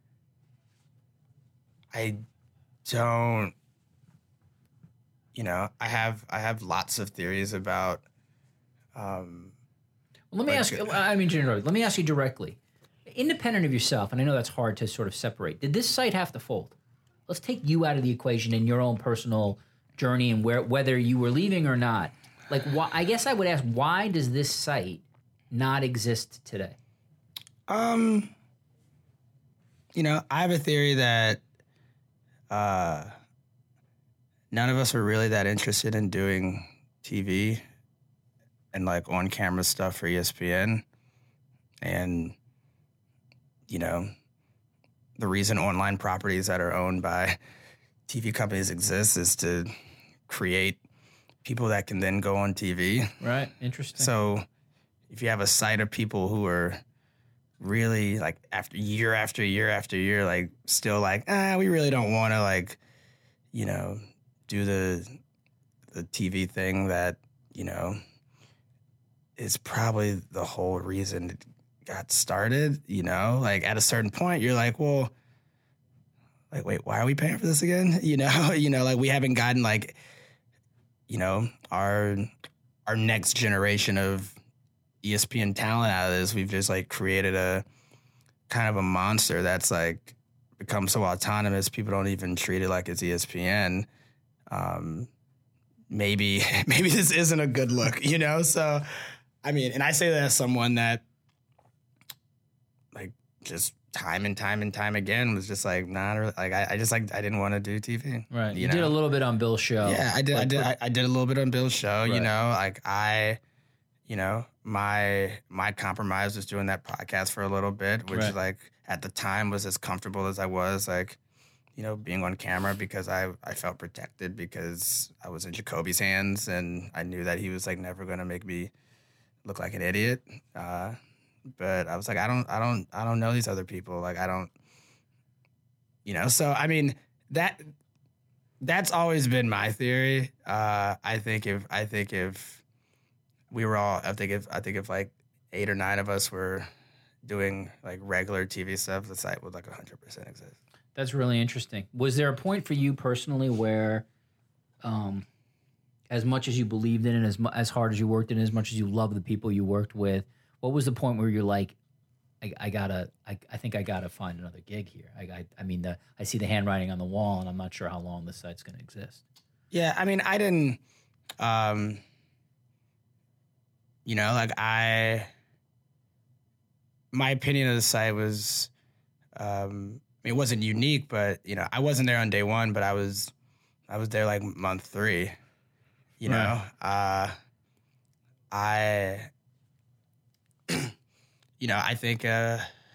I don't. You know, I have I have lots of theories about. Um, well, let me like, ask. I mean, generally, let me ask you directly. Independent of yourself, and I know that's hard to sort of separate. Did this site have to fold? Let's take you out of the equation in your own personal journey and where whether you were leaving or not. Like, why, I guess I would ask, why does this site not exist today? Um, you know, I have a theory that uh, none of us are really that interested in doing T V and like on camera stuff for E S P N. And, you know, the reason online properties that are owned by T V companies exist is to create people that can then go on T V. Right. Interesting. So if you have a site of people who are really like after year after year after year, like still like, ah, we really don't want to like, you know, do the the T V thing that, you know, is probably the whole reason it got started, you know? Like at a certain point you're like, well, like, wait, why are we paying for this again? You know, you know, like we haven't gotten like, you know, our our next generation of E S P N talent out of this. We've just like created a kind of a monster that's like become so autonomous. People don't even treat it like it's E S P N. Um, maybe maybe this isn't a good look, you know? So, I mean, and I say that as someone that like just time and time and time again was just like not really, like I, I just like I didn't want to do T V. Right. You, You did know? a little bit on Bill's show. Yeah, I did. Like, I did. I, I did a little bit on Bill's show. You Right. know, like I, you know, my my compromise was doing that podcast for a little bit, which Right. like at the time was as comfortable as I was, like, you know, being on camera because I I felt protected because I was in Jacoby's hands and I knew that he was like never gonna make me look like an idiot. Uh, but I was like, I don't, I don't, I don't know these other people. Like I don't, you know. So I mean that. That's always been my theory. Uh, I think if I think if we were all, I think if I think if like eight or nine of us were doing like regular T V stuff, the site would like one hundred percent exist. That's really interesting. Was there a point for you personally where, um, as much as you believed in it, as mu- as hard as you worked in it, as much as you loved the people you worked with, what was the point where you're like, I, I gotta, I, I think I gotta find another gig here. I, I, I mean, the, I see the handwriting on the wall, and I'm not sure how long this site's gonna exist. Yeah, I mean, I didn't, um, you know, like I, my opinion of the site was, um, I mean, it wasn't unique, but you know, I wasn't there on day one, but I was, I was there like month three. You know, Right. uh, I. You know, I think, uh,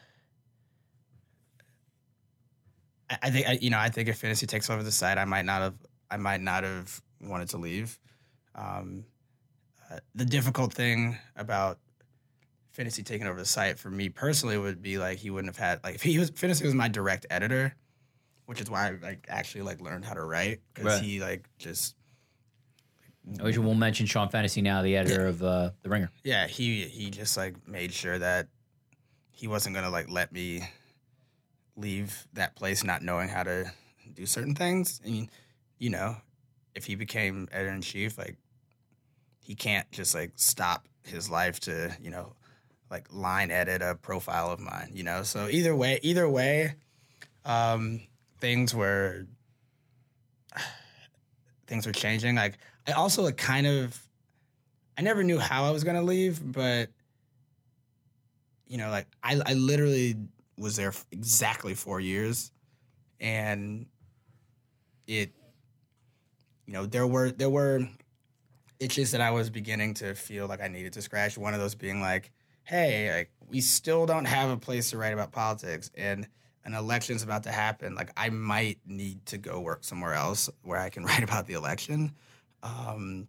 I, I think, I, you know, I think if fantasy takes over the site, I might not have, I might not have wanted to leave. Um, uh, the difficult thing about fantasy taking over the site for me personally would be like he wouldn't have had like if he was fantasy was my direct editor, which is why I like actually like learned how to write because Right. he like just Which we'll mention Sean Fantasy now, the editor of uh, The Ringer. yeah he he just like made sure that he wasn't gonna like let me leave that place not knowing how to do certain things. I mean, you know, if he became editor in chief, like he can't just like stop his life to, you know, like line edit a profile of mine, you know? So either way, either way, um, things were things were changing. Like I also like kind of I never knew how I was gonna leave, but you know, like I, I literally was there f- exactly four years, and it, you know, there were there were itches that I was beginning to feel like I needed to scratch. One of those being like, hey, like we still don't have a place to write about politics, and an election's about to happen. Like I might need to go work somewhere else where I can write about the election. Um,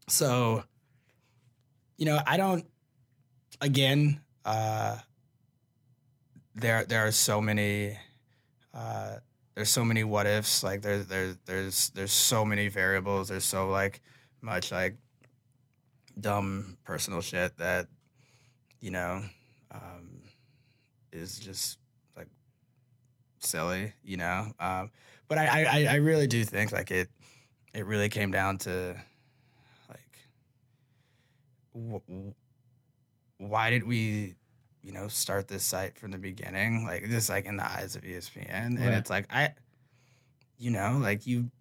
so, you know, I don't. Again. Uh, there there are so many uh, there's so many what ifs. Like there's there's there's there's so many variables. There's so like much like dumb personal shit that you know um, is just like silly. You know, um, but I, I I really do think like it it really came down to like w- why did we you know, start this site from the beginning, like this, like in the eyes of E S P N, Right. and it's like I, you know, like you,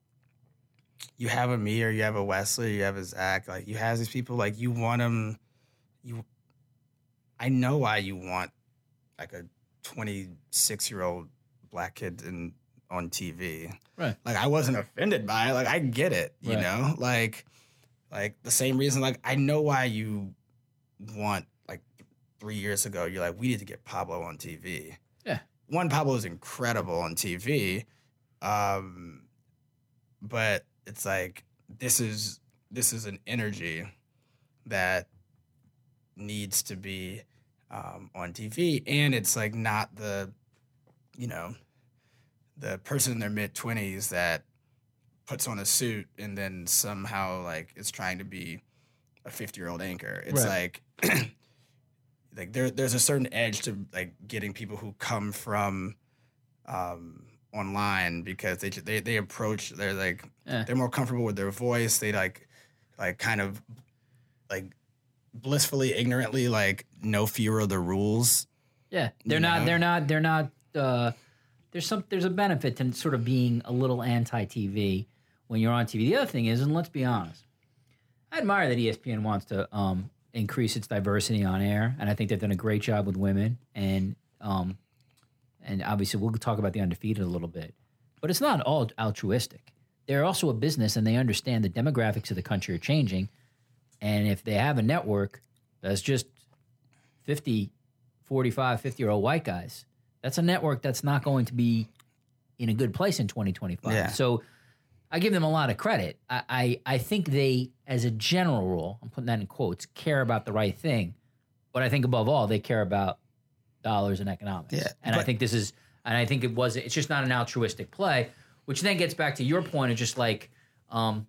you have a me or you have a Wesley, you have a Zach, like you have these people, like you want them, you, I know why you want like a twenty-six year old black kid in on T V, Right? Like I wasn't offended by it, like I get it, you Right. know, like, like the same reason, like I know why you want. Three years ago, you're like, we need to get Pablo on T V. Yeah. One, Pablo is incredible on T V, um, but it's like this is this is an energy that needs to be um, on T V, and it's like not the, you know, the person in their mid twenties that puts on a suit and then somehow like is trying to be a fifty year old anchor. It's Right. like. Like there, there's a certain edge to like getting people who come from um, online because they they they approach they're like Eh. they're more comfortable with their voice. They like like kind of like blissfully ignorantly like know fewer of the rules. Yeah, they're You not. know? They're not. They're not. Uh, there's some. There's a benefit to sort of being a little anti-T V when you're on T V. The other thing is, and let's be honest, I admire that E S P N wants to um, increase its diversity on air, and I think they've done a great job with women. And um, and obviously, we'll talk about the Undefeated a little bit, but it's not all altruistic. They're also a business, and they understand the demographics of the country are changing. And if they have a network that's just fifty, forty-five, fifty-year-old white guys, that's a network that's not going to be in a good place in twenty twenty-five. Yeah. So I give them a lot of credit. I, I, I think they, as a general rule, I'm putting that in quotes, care about the right thing. But I think above all, they care about dollars and economics. Yeah, and I but- think this is, and I think it was, it's just not an altruistic play, which then gets back to your point of just like, um,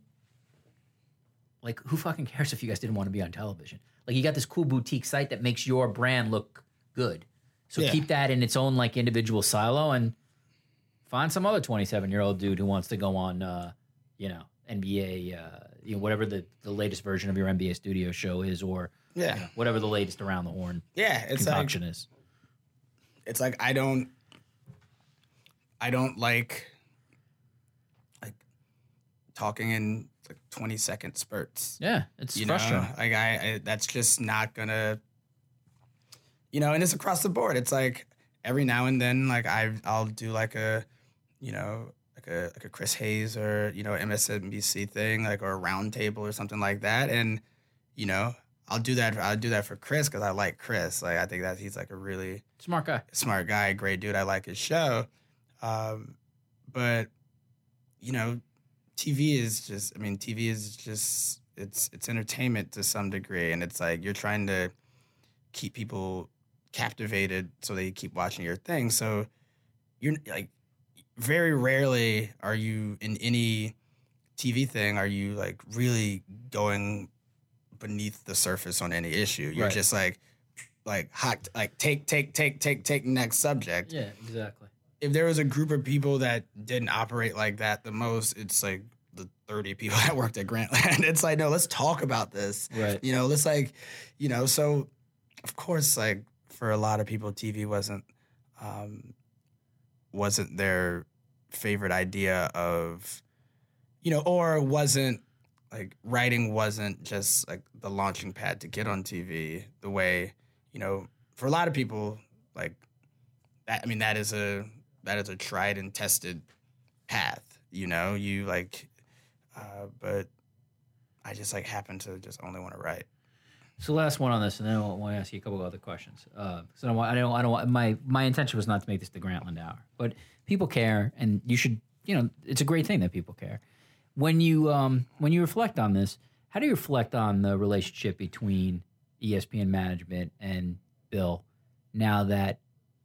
like, who fucking cares if you guys didn't want to be on television? Like, you got this cool boutique site that makes your brand look good. So Yeah. keep that in its own, like, individual silo and find some other twenty-seven-year-old dude who wants to go on, uh, you know, N B A, uh, you know, whatever the, the latest version of your N B A studio show is, or Yeah. you know, whatever the latest around the horn Yeah, it's like concoction is. it's like I don't I don't like like talking in like twenty second spurts. Yeah, it's You know, frustrating. like I, I that's just not gonna you know, and it's across the board. It's like every now and then like I I'll do like a you know, like a like a Chris Hayes or, you know, M S N B C thing, like or a round table or something like that. And, you know, I'll do that I'll do that for Chris because I like Chris. Like I think that he's like a really Smart guy. smart guy, great dude. I like his show. Um, but you know, T V is just, I mean, T V is just, it's, it's entertainment to some degree. And it's like, you're trying to keep people captivated so they keep watching your thing. So you're like, very rarely are you in any T V thing, are you like really going beneath the surface on any issue. You're Right. just like, like hot, like take, take, take, take, take next subject. Yeah, exactly. If there was a group of people that didn't operate like that the most, it's like the thirty people that worked at Grantland. It's like, no, let's talk about this. Right. You know, let's like, you know, so of course, like for a lot of people, T V wasn't, um, wasn't their favorite idea of, you know, or wasn't like writing wasn't just like the launching pad to get on T V the way, you know, for a lot of people, like that, I mean, that is a, that is a tried and tested path, you know, you like, uh, but I just like happen to just only want to write. So last one on this, and then I want to ask you a couple of other questions. Uh, so I don't, want- I don't, I don't. want- My my intention was not to make this the Grantland Hour, but people care, and you should. You know, it's a great thing that people care. When you um when you reflect on this, how do you reflect on the relationship between E S P N management and Bill now that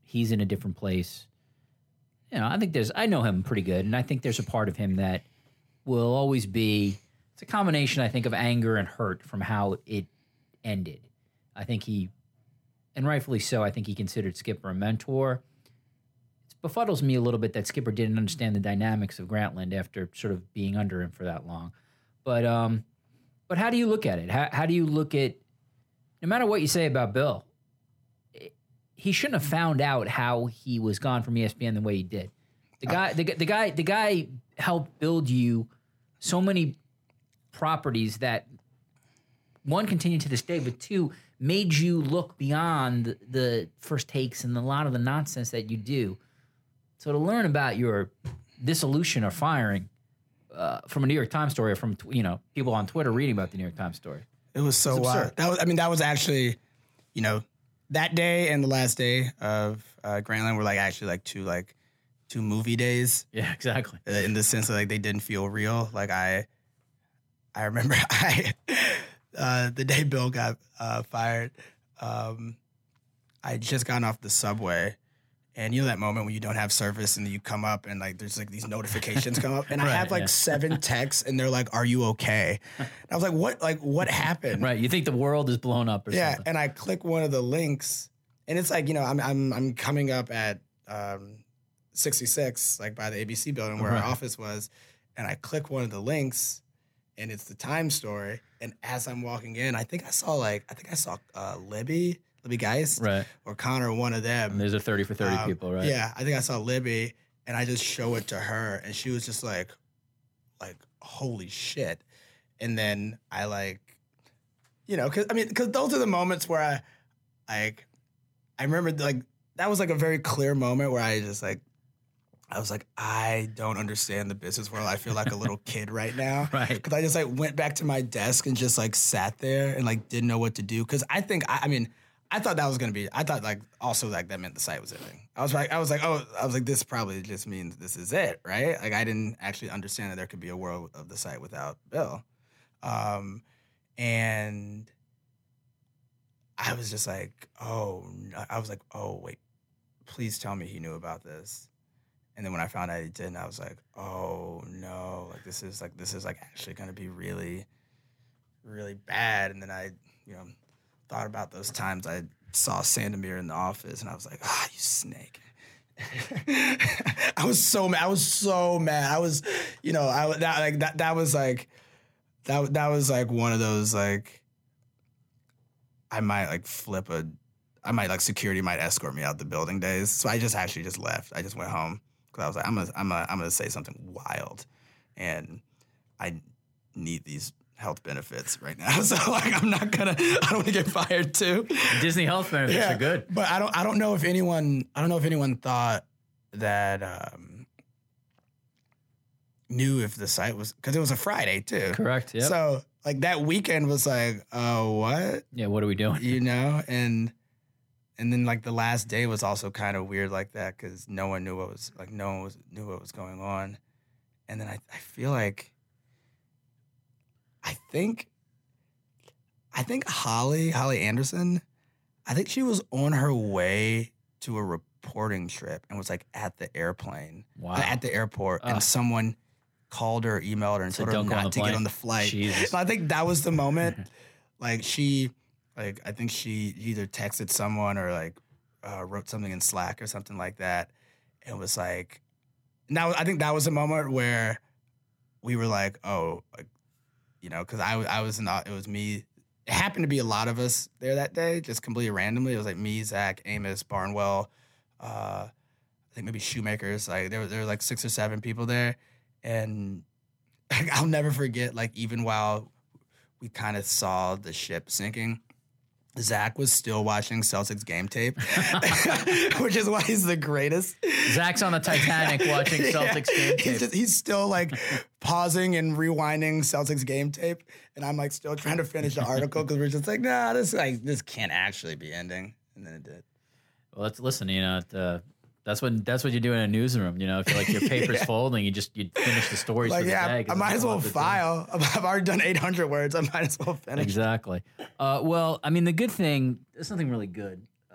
he's in a different place. You know, I think there's, I know him pretty good, and I think there's a part of him that will always be, it's a combination, I think, of anger and hurt from how it ended. I think he, and rightfully so, I think he considered Skipper a mentor. It befuddles me a little bit that Skipper didn't understand the dynamics of Grantland after sort of being under him for that long. But, um, but how do you look at it? How, how do you look at, no matter what you say about Bill, he shouldn't have found out how he was gone from E S P N the way he did. The guy, the, the guy, the guy helped build you so many properties that, one, continue to this day, but two, made you look beyond the, the first takes and a lot of the nonsense that you do. So to learn about your dissolution or firing uh, from a New York Times story, or from you know people on Twitter reading about the New York Times story, it was so wild. That was, I mean, that was actually, you know. That day and the last day of uh, Grantland were like actually like two like two movie days. Yeah, exactly. Uh, in the sense that like they didn't feel real. Like I, I remember I, uh, the day Bill got uh, fired, um, I had just gotten off the subway, and you know that moment when you don't have service and you come up and like there's like these notifications come up, and right, I have like yeah. seven texts and they're like, "Are you okay?" And I was like, "What? Like what happened?" Right. You think the world is blown up or yeah, something. And I click one of the links, and it's like you know I'm I'm I'm coming up at um, sixty-six like by the A B C building where right. our office was, and I click one of the links, and it's the Times story. And as I'm walking in, I think I saw like I think I saw uh, Libby. Libby Geist, right. or Connor, one of them. And there's a thirty for thirty um, people, right? Yeah, I think I saw Libby, and I just show it to her, and she was just like, like, holy shit. And then I like, you know, because I mean, because those are the moments where I, like, I remember like that was like a very clear moment where I just like, I was like, I don't understand the business world. I feel like a little kid right now. Right. Because I just like went back to my desk and just like sat there and like didn't know what to do. Because I think, I, I mean, I thought that was gonna be. I thought like also like that meant the site was ending. I was like, I was like, oh, I was like, this probably just means this is it, right? Like I didn't actually understand that there could be a world of the site without Bill, um, and I was just like, oh, I was like, oh wait, please tell me he knew about this. And then when I found out he didn't, I was like, oh no, like this is like this is like actually gonna be really, really bad. And then I, you know. Thought about those times I saw Sandomir in the office, and I was like, "Ah, oh, you snake!" I was so mad. I was so mad. I was, you know, I that like that that was like that that was like one of those like I might like flip a, I might like security might escort me out the building days. So I just actually just left. I just went home because I was like, I'm gonna I'm gonna I'm gonna say something wild, and I need these health benefits right now. So like I'm not gonna I don't want to get fired too. Disney health benefits yeah, are good. But I don't I don't know if anyone I don't know if anyone thought that um, knew if the site was because it was a Friday too. Correct. Yeah. So like that weekend was like, oh what? Yeah, what are we doing? You know, and and then like the last day was also kind of weird like that because no one knew what was like no one was knew what was going on. And then I, I feel like I think, I think Holly, Holly Anderson, I think she was on her way to a reporting trip and was like at the airplane, wow. uh, at the airport, uh, and someone called her, emailed her, and so told her not to plane. get on the flight. So I think that was the moment, like she, like I think she either texted someone or like uh, wrote something in Slack or something like that, and was like, now I think that was the moment where we were like, oh, like. You know, because I, I was not, it was me. It happened to be a lot of us there that day, just completely randomly. It was like me, Zach, Amos, Barnwell, uh, I think maybe Shoemakers. Like there were, there were like six or seven people there. And I'll never forget, like even while we kind of saw the ship sinking, Zach was still watching Celtics game tape, which is why he's the greatest. Zach's on the Titanic watching Celtics yeah. game tape. He's, just, he's still like pausing and rewinding Celtics game tape, and I'm like still trying to finish the article because we're just like, nah, this like this can't actually be ending, and then it did. Well, let's listen. You know, uh, that's what that's what you do in a newsroom. You know, if you're like your paper's yeah. folding, you just you finish the stories like, for the yeah, day. I might as well file. I've already done eight hundred words. I might as well finish. Exactly. Uh, well, I mean, the good thing, there's nothing really good.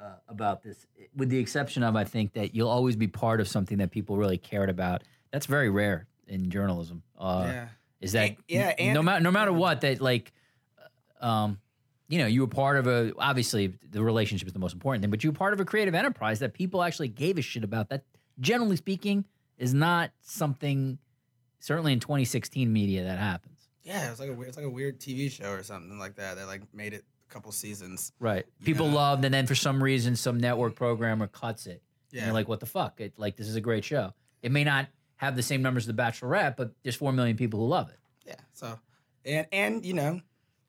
uh, about this, with the exception of I think that you'll always be part of something that people really cared about. That's very rare in journalism. Uh, yeah. Is that And- yeah, and- no matter no matter what that like, um, you know, you were part of a obviously the relationship is the most important thing, but you were part of a creative enterprise that people actually gave a shit about. That generally speaking is not something. Certainly in twenty sixteen media that happens. Yeah, it's like a weird, it's like a weird T V show or something like that. They like made it a couple seasons. Right. People know? loved, and then for some reason, some network programmer cuts it. Yeah. And you're like, what the fuck? It, like, this is a great show. It may not have the same numbers as The Bachelorette, but there's four million people who love it. Yeah. So, and and you know,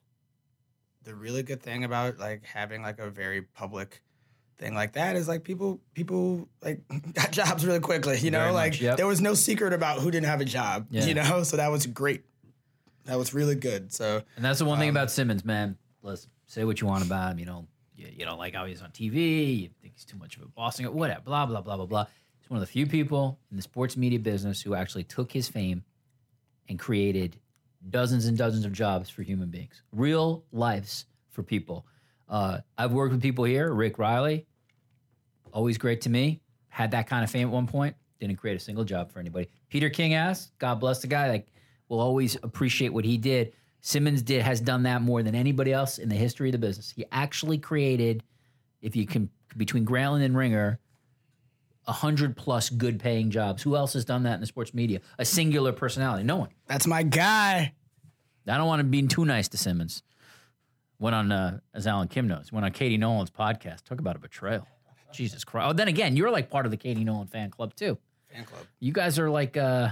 the really good thing about like having like a very public thing like that is like people people like got jobs really quickly. You know, Very like much, yep. there was no secret about who didn't have a job. Yeah. You know, so that was great. That was really good. So, And that's the one thing Um, about Simmons, man. Let's say what you want about him. You know, you, you don't like how he's on T V. You think he's too much of a bossing, whatever, blah, blah, blah, blah, blah. He's one of the few people in the sports media business who actually took his fame and created dozens and dozens of jobs for human beings, real lives for people. Uh, I've worked with people here, Rick Riley, always great to me, had that kind of fame at one point, didn't create a single job for anybody. Peter King asked, God bless the guy, like, will always appreciate what he did. Simmons did has done that more than anybody else in the history of the business. He actually created, if you can, between Grantland and Ringer, a hundred plus good paying jobs. Who else has done that in the sports media? A singular personality. No one. that's my guy. I don't want to be too nice to Simmons. Went on, uh, as Alan Kim knows, went on Katie Nolan's podcast. Talk about a betrayal. Jesus Christ. Oh, then again, you're like part of the Katie Nolan fan club too. Fan club. You guys are like, uh,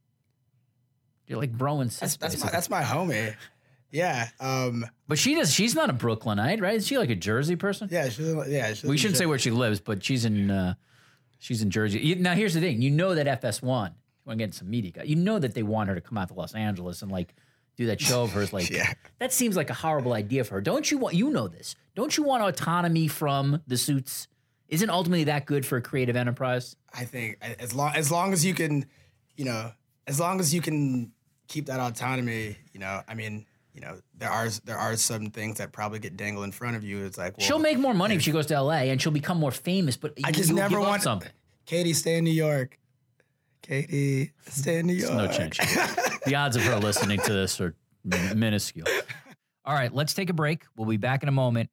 you're like bro and sis. That's that's my basically. that's my homie. Yeah. Um. But she does. She's not a Brooklynite, right? Is she like a Jersey person? Yeah. She's yeah. She's We shouldn't say where she lives, but she's in uh, she's in Jersey. You- Now here's the thing: you know that F S one. You want to get some media guy. You know that they want her to come out to Los Angeles and like do that show of hers. Like Yeah. that seems like a horrible idea for her. Don't you want? You know this. Don't you want autonomy from the suits? Isn't ultimately that good for a creative enterprise? I think as long as long as you can, you know, as long as you can keep that autonomy, you know, I mean, you know, there are there are some things that probably get dangled in front of you. It's like, well, She'll make more money if she goes to L A and she'll become more famous. But I you- just you'll never give up want something. Katie, stay in New York. Katie, stay in New York. No chance. The odds of her listening to this are min- minuscule. All right, let's take a break. We'll be back in a moment.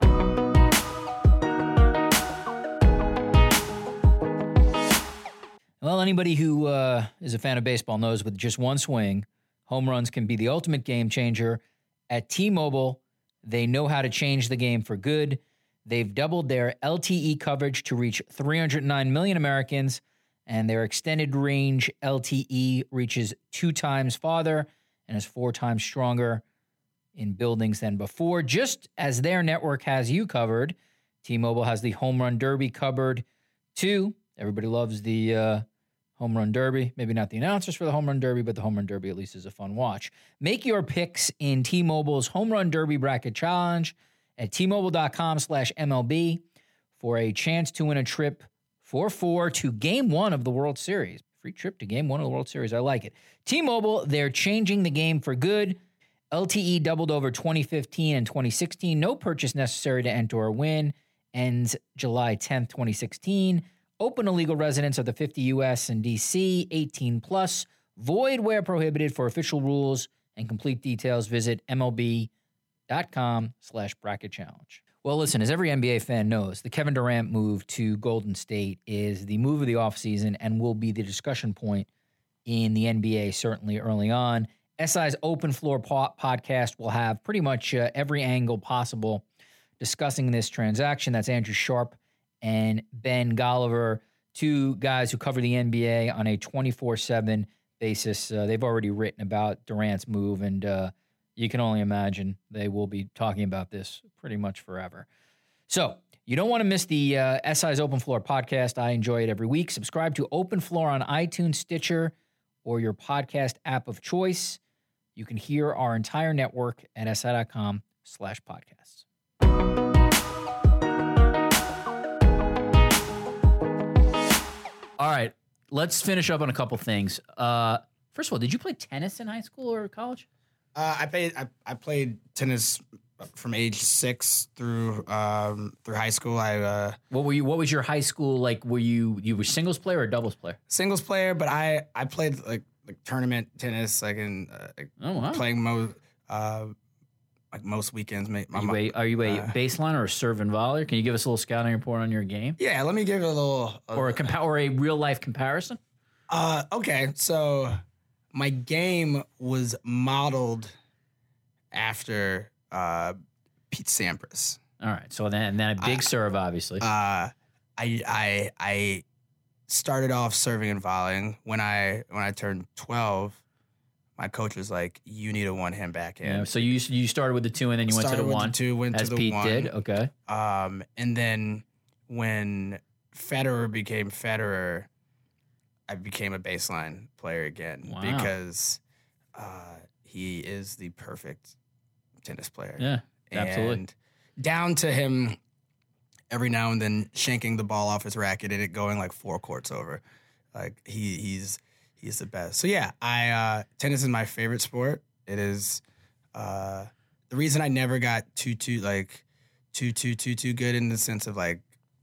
Well, anybody who uh, is a fan of baseball knows with just one swing, home runs can be the ultimate game changer. At T-Mobile, they know how to change the game for good. They've doubled their L T E coverage to reach three hundred nine million Americans, and their extended range L T E reaches two times farther and is four times stronger in buildings than before. Just as their network has you covered, T-Mobile has the Home Run Derby covered too. Everybody loves the uh, Home Run Derby. Maybe not the announcers for the Home Run Derby, but the Home Run Derby at least is a fun watch. Make your picks in T-Mobile's Home Run Derby Bracket Challenge at T-Mobile.com slash MLB for a chance to win a trip for four to Game One of the World Series. Free trip to Game One of the World Series. I like it. T-Mobile, they're changing the game for good. L T E doubled over twenty fifteen and twenty sixteen. No purchase necessary to enter or win. Ends July tenth, twenty sixteen. Open to legal residents of the fifty U S and D C, eighteen plus. Void where prohibited. For official rules and complete details, visit MLB.com slash bracket challenge. Well, listen, as every N B A fan knows, the Kevin Durant move to Golden State is the move of the offseason and will be the discussion point in the N B A, certainly early on. S I's Open Floor po- podcast will have pretty much uh, every angle possible discussing this transaction. That's Andrew Sharp and Ben Golliver, two guys who cover the N B A on a twenty-four seven basis. Uh, they've already written about Durant's move, and uh, you can only imagine they will be talking about this pretty much forever. So you don't want to miss the uh, S I's Open Floor podcast. I enjoy it every week. Subscribe to Open Floor on iTunes, Stitcher, or your podcast app of choice. You can hear our entire network at si.com slash podcasts. All right, let's finish up on a couple things. Uh, first of all, did you play tennis in high school or college? Uh, I played I, I played tennis from age six through um, through high school. I uh, What were you? What was your high school like? Were you you were singles player or doubles player? singles player, but I I played like like tournament tennis, like in uh, like Oh wow. playing most uh, like most weekends. My, my, Are you a, are you a uh, baseline or a serve and volley? Can you give us a little scouting report on your game, yeah, let me give it a little uh, or a compa- or a real life comparison? Uh, okay, so my game was modeled after uh, Pete Sampras. All right. So then, and then a big Uh, serve, obviously. Uh, I I I started off serving and volleying. When I when I turned twelve, my coach was like, "You need a one hand backhand." yeah. So you you started with the two, and then you went to Started the with one, the two, went as to the Pete one. did. Okay. Um, and then when Federer became Federer, I became a baseline player again Wow. because uh, he is the perfect tennis player. Yeah. Absolutely. And down to him every now and then shanking the ball off his racket and it going like four courts over. Like he he's he's the best. So yeah, I uh, tennis is my favorite sport. It is uh, the reason I never got too too like too too too too good in the sense of like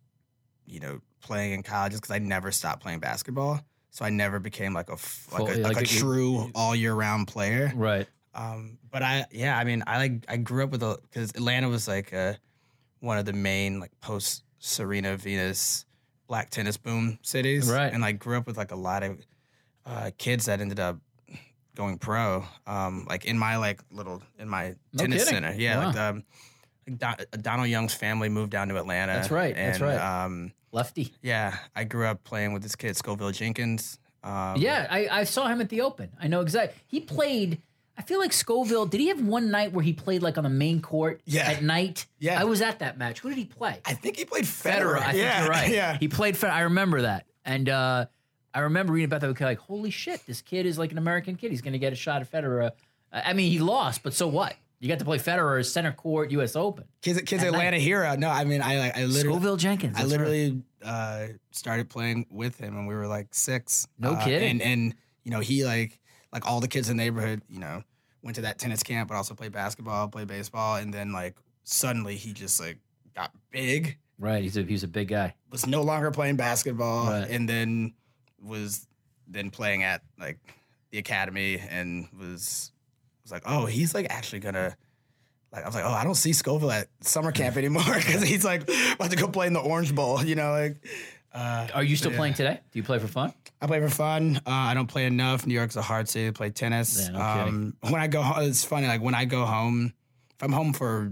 you know playing in college is because I never stopped playing basketball. So I never became like a f- like, Fully, a, like, like a a- true all year round player. Right. Um, but I, yeah, I mean, I like, I grew up with a, because Atlanta was like uh one of the main like post Serena Venus black tennis boom cities, Right. And like grew up with like a lot of uh, kids that ended up going pro. Um, like in my like little in my No tennis kidding. center, yeah. Wow. Like um, like Don, Donald Young's family moved down to Atlanta. That's right, And, that's right. Um, Lefty. yeah, I grew up playing with this kid Scoville Jenkins. Um, Yeah, I, I saw him at the Open. I know exactly. He played. I feel like Scoville. Did he have one night where he played like on the main court Yeah. at night? Yeah. I was at that match. Who did he play? I think he played Federer. I think yeah, you're right. Yeah. He played Federer. I remember that. And uh, I remember reading about that. Like, holy shit, this kid is like an American kid. He's going to get a shot at Federer. I mean, he lost, but so what? You got to play Federer center court U S Open. Kids, kids At Atlanta night. hero. No, I mean, I like, I literally, Scoville Jenkins. I that's right. literally uh, started playing with him when we were like six. No Uh, kidding. And and you know, he like like all the kids in the neighborhood, you know, went to that tennis camp, but also played basketball, played baseball, and then like suddenly he just like got big, Right. He's a he's a big guy. was no longer playing basketball, Right. and then was then playing at like the academy, and was was like, oh, he's like actually gonna. Like I was like, oh, I don't see Scoville at summer camp anymore because he's like about to go play in the Orange Bowl, you know. Like, uh, Are you still yeah. playing today? Do you play for fun? I play for fun. Uh, I don't play enough. New York's a hard city to play tennis. Yeah, no um, when I go home, it's funny. Like when I go home, if I'm home for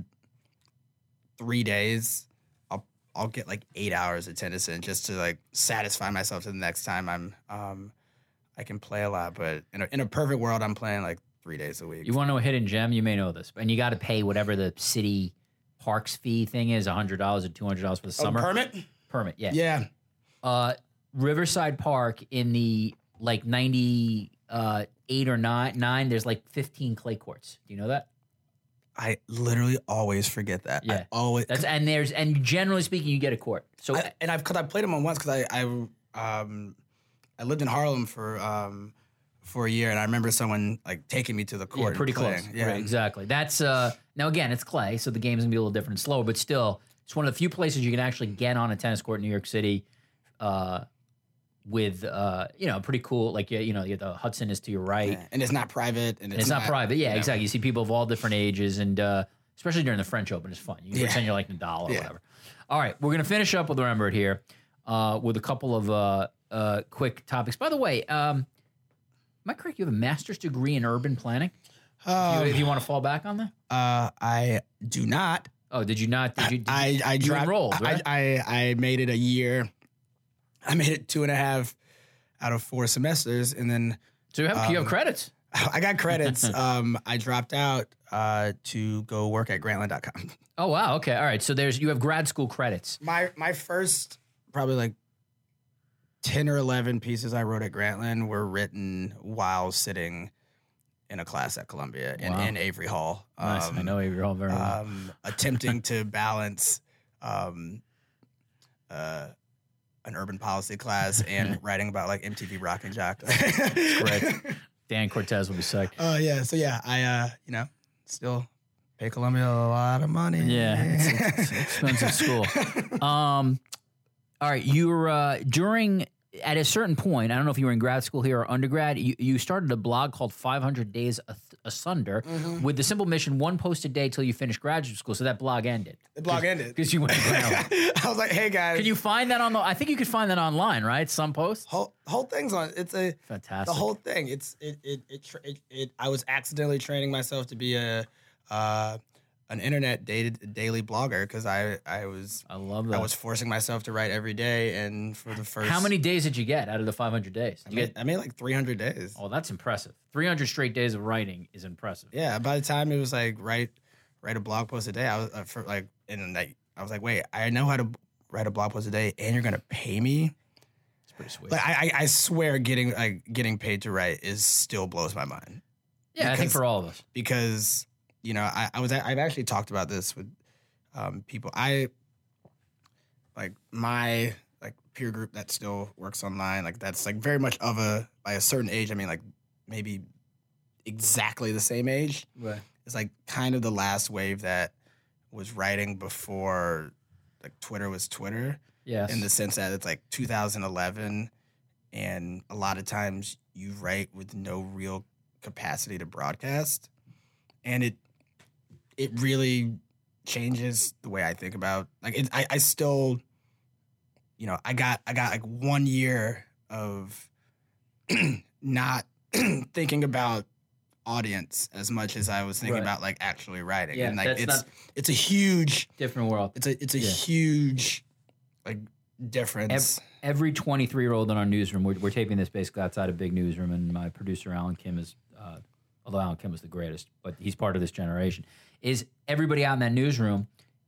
three days, I'll I'll get like eight hours of tennis in just to like satisfy myself to the next time I'm um I can play a lot. But in a, in a perfect world, I'm playing like three days a week. You want to know a hidden gem? You may know this, and you got to pay whatever the city parks fee thing is, one hundred dollars or two hundred dollars for the Oh, summer. permit? Permit, yeah. Yeah. Uh, Riverside Park in the like ninety-eight or nine, nine, there's like fifteen clay courts. Do you know that? I literally always forget that. Yeah. I always That's and there's and generally speaking, you get a court. So I, and I've because I played them on once because I I um I lived in Harlem for um for a year and I remember someone like taking me to the yeah, court. pretty and playing. close. Yeah, Right, exactly. That's uh now again, it's clay, so the game's gonna be a little different and slower, but still, it's one of the few places you can actually get on a tennis court in New York City. Uh, with uh, you know, pretty cool. Like you know, you the Hudson is to your right. Yeah. And it's not private and And it's, it's not, private. Yeah, you know. exactly. You see people of all different ages, and uh, especially during the French Open, it's fun. You can Yeah. pretend you're like Nadal or Yeah. whatever. All right, we're gonna finish up with Remember It here uh, with a couple of uh, uh, quick topics. By the way, um, am I correct? You have a master's degree in urban planning. Um, if you, if you want to fall back on that. uh, I do not. Oh, did you not? Did you? Did I you, I you dropped. enrolled, right? I, I I made it a year. I made it two and a half out of four semesters, and then so you have, you have um, credits. I got credits. um, I dropped out uh, to go work at Grantland dot com. Oh wow. Okay. All right. So there's you have grad school credits. My my first probably like ten or eleven pieces I wrote at Grantland were written while sitting in a class at Columbia in, Wow. in Avery Hall. Nice. I know you're all very well. Um, attempting to balance um, uh, an urban policy class and writing about like M T V Rock and Jock. Great. Dan Cortez will be psyched. Uh, yeah. So yeah, I uh, you know still Pay Columbia a lot of money. Yeah, it's, it's, it's expensive school. Um, all right, you were uh, during at a certain point. I don't know if you were in grad school here or undergrad. You, you started a blog called five hundred Days Asunder mm-hmm. with the simple mission: one post a day till you finish graduate school. So that blog ended. The blog ended because you went. I was like, hey guys, can you find that on the? I think you could find that online, right? Some posts. Whole whole thing's on. It's a fantastic. The whole thing. It's it it it, it, it I was accidentally training myself to be a. Uh, an internet dated daily blogger because I I was I love that I was forcing myself to write every day, and for the first how many days did you get out of the five hundred days? Did I you made, get I made like three hundred days. Oh, that's impressive. three hundred straight days of writing is impressive. Yeah, by the time it was like write write a blog post a day, I was uh, for like in like I was like, wait, I know how to write a blog post a day, and you're gonna pay me. It's pretty sweet. Like I I, I swear, getting like getting paid to write is still blows my mind. Yeah, because, I think for all of us because. You know, I, I was I've actually talked about this with um, people. I like my like peer group that still works online. Like that's like very much of a by a certain age. I mean, like maybe exactly the same age. Right. It's like kind of the last wave that was writing before like Twitter was Twitter. Yes. In the sense that it's like two thousand eleven, and a lot of times you write with no real capacity to broadcast, and it. It really changes the way I think about like it, I, I still, you know, I got I got like one year of not thinking about audience as much as I was thinking right. about like actually writing. Yeah, and like that's it's not it's a huge different world. It's a it's a yeah. huge like difference. Every, every twenty-three year old in our newsroom, we're, we're taping this basically outside a big newsroom, and my producer Alan Kim is. Uh, although Alan Kim was the greatest, but he's part of this generation, is everybody out in that newsroom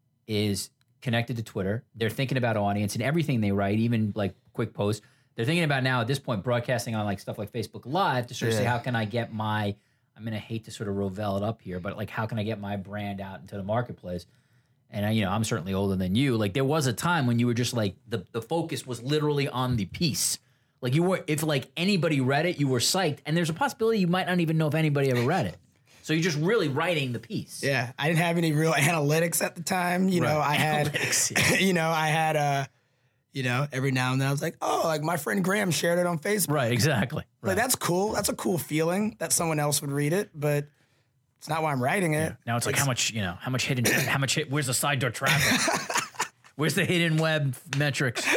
is connected to Twitter. They're thinking about audience and everything they write, even like quick posts. They're thinking about now at this point broadcasting on like stuff like Facebook Live to sort of yeah. say, how can I get my, I'm going to hate to sort of Rovell it up here, but like how can I get my brand out into the marketplace? And, I, you know, I'm certainly older than you. Like there was a time when you were just like, the, the focus was literally on the piece. Like you were, if like anybody read it, you were psyched, and there's a possibility you might not even know if anybody ever read it. So you're just really writing the piece. Yeah, I didn't have any real analytics at the time. You right. know, I had, yeah. you know, I had, uh, you know, every now and then I was like, oh, like my friend Graham shared it on Facebook. Right, exactly. Right. Like that's cool. That's a cool feeling that someone else would read it, but it's not why I'm writing it. Yeah. Now it's, it's like how much, you know, how much hidden, how much hit, where's the side door traffic? Where's the hidden web metrics?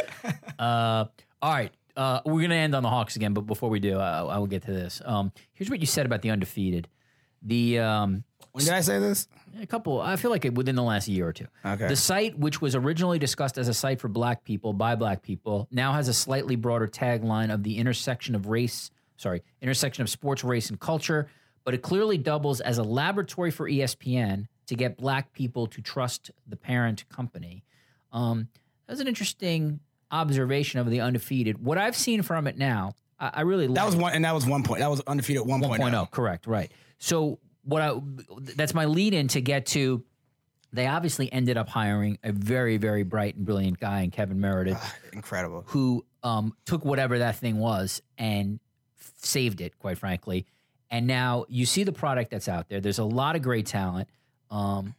Uh, all right. Uh, we're going to end on the Hawks again, but before we do, I, I will get to this. Um, here's what you said about the undefeated. The um, when did I say this? A couple. I feel like it, within the last year or two. Okay. The site, which was originally discussed as a site for black people by black people, now has a slightly broader tagline of the intersection of race. Sorry, intersection of sports, race, and culture. But it clearly doubles as a laboratory for E S P N to get black people to trust the parent company. Um, that's an interesting observation of the undefeated. What I've seen from it now, I, I really that like was one, and that was one point. That was undefeated one point oh. Correct, right? So what I that's my lead in to get to. They obviously ended up hiring a very, very bright and brilliant guy in Kevin Meredith, uh, incredible, who um, took whatever that thing was and f- saved it, quite frankly. And now you see the product that's out there. There's a lot of great talent. Um,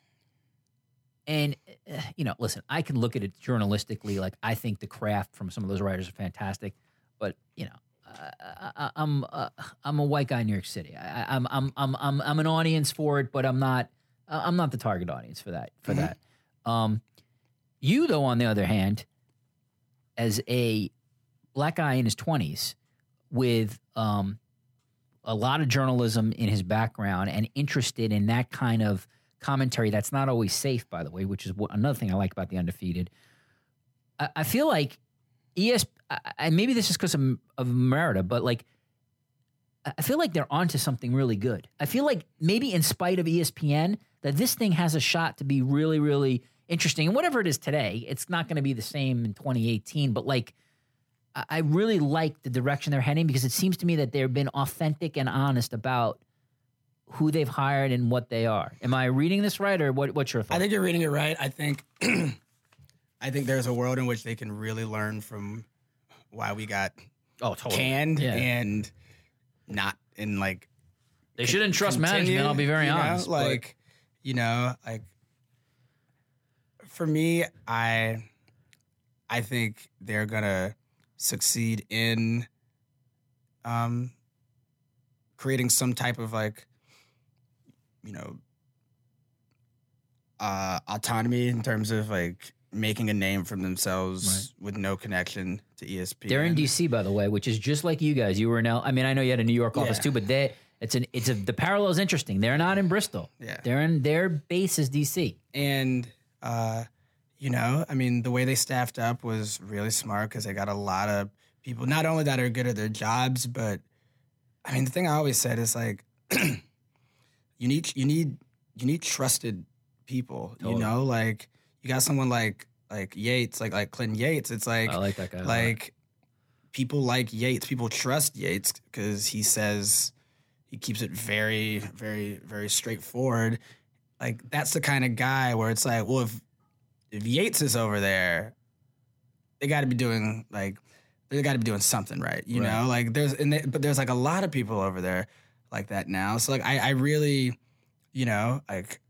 And, uh, you know, listen, I can look at it journalistically. Like, I think the craft from some of those writers are fantastic. But, you know, uh, I, I'm uh, I'm a white guy in New York City. I, I'm I'm I'm I'm I'm an audience for it, but I'm not uh, I'm not the target audience for that. For mm-hmm. that, um, you though, on the other hand, as a black guy in his twenties with um, a lot of journalism in his background and interested in that kind of commentary that's not always safe, by the way, which is what, another thing I like about the undefeated. I, I feel like E S P N, and maybe this is because of, of Merida, but like I feel like they're onto something really good. I feel like maybe in spite of E S P N, that this thing has a shot to be really, really interesting. And whatever it is today, it's not going to be the same in twenty eighteen. But like, I, I really like the direction they're heading because it seems to me that they've been authentic and honest about who they've hired and what they are. Am I reading this right, or what, what's your thought? I think you're reading it right. I think I think there's a world in which they can really learn from why we got oh, totally. canned yeah. and not in like they shouldn't trust continue, management. I'll be very you know? honest. Like, you know, like for me, I I think they're gonna succeed in um, creating some type of like, you know, uh, autonomy in terms of like making a name for themselves right. with no connection to E S P N. They're in D C, by the way, which is just like you guys. You were in L. I mean, I know you had a New York office yeah. too, but they it's an it's a the parallel is interesting. They're not in Bristol. Yeah, they're in their base is D C. And uh, you know, I mean, the way they staffed up was really smart because they got a lot of people, not only that are good at their jobs, but I mean, the thing I always said is like, you need you need you need trusted people. Totally. You know, like you got someone like like Yates, like like Clinton Yates. It's like I like that guy. Like people like Yates, people trust Yates because he says he keeps it very, very, very straightforward. Like that's the kind of guy where it's like, well, if if Yates is over there, they got to be doing like they got to be doing something right, you right. know. Like there's and they, but there's like a lot of people over there like that now. So like I, I really, you know, like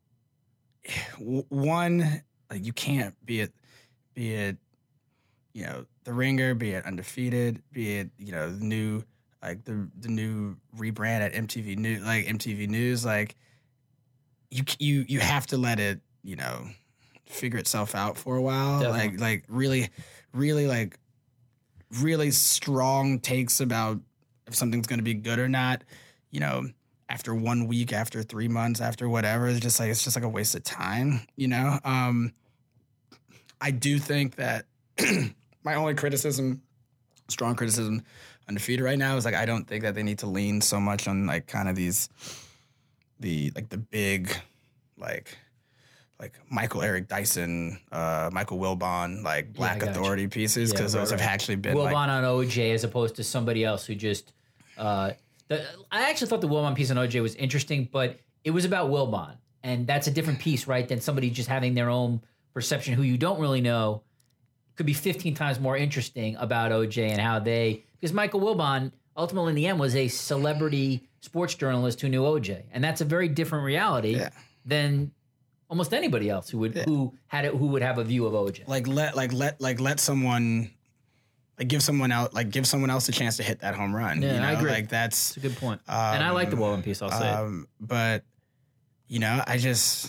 one like you can't be it, be it, you know, the Ringer, be it Undefeated, be it you know the new like the the new rebrand at M T V News, like M T V News, like you you you have to let it, you know, figure itself out for a while. Definitely. Like like really, really like really strong takes about if something's going to be good or not. You know, after one week, after three months, after whatever, it's just like it's just like a waste of time. You know, um, I do think that my only criticism, strong criticism, Undefeated right now is like I don't think that they need to lean so much on like kind of these, the like the big, like. like Michael Eric Dyson, uh, Michael Wilbon, like Black yeah, Authority you. pieces, because yeah, right, those right. have actually been Wilbon like, on O J as opposed to somebody else who just. Uh, the, I actually thought the Wilbon piece on O J was interesting, but it was about Wilbon, and that's a different piece, right? Than somebody just having their own perception who you don't really know. Could be fifteen times more interesting about O J and how they because Michael Wilbon ultimately in the end was a celebrity sports journalist who knew O J, and that's a very different reality yeah. than. Almost anybody else who would yeah. who had it who would have a view of O J. Like let like let like let someone like give someone out like give someone else a chance to hit that home run. Yeah, you know? I agree. Like that's, that's a good point. Um, and I like the Wilbon piece. I'll say um, it. But you know, I just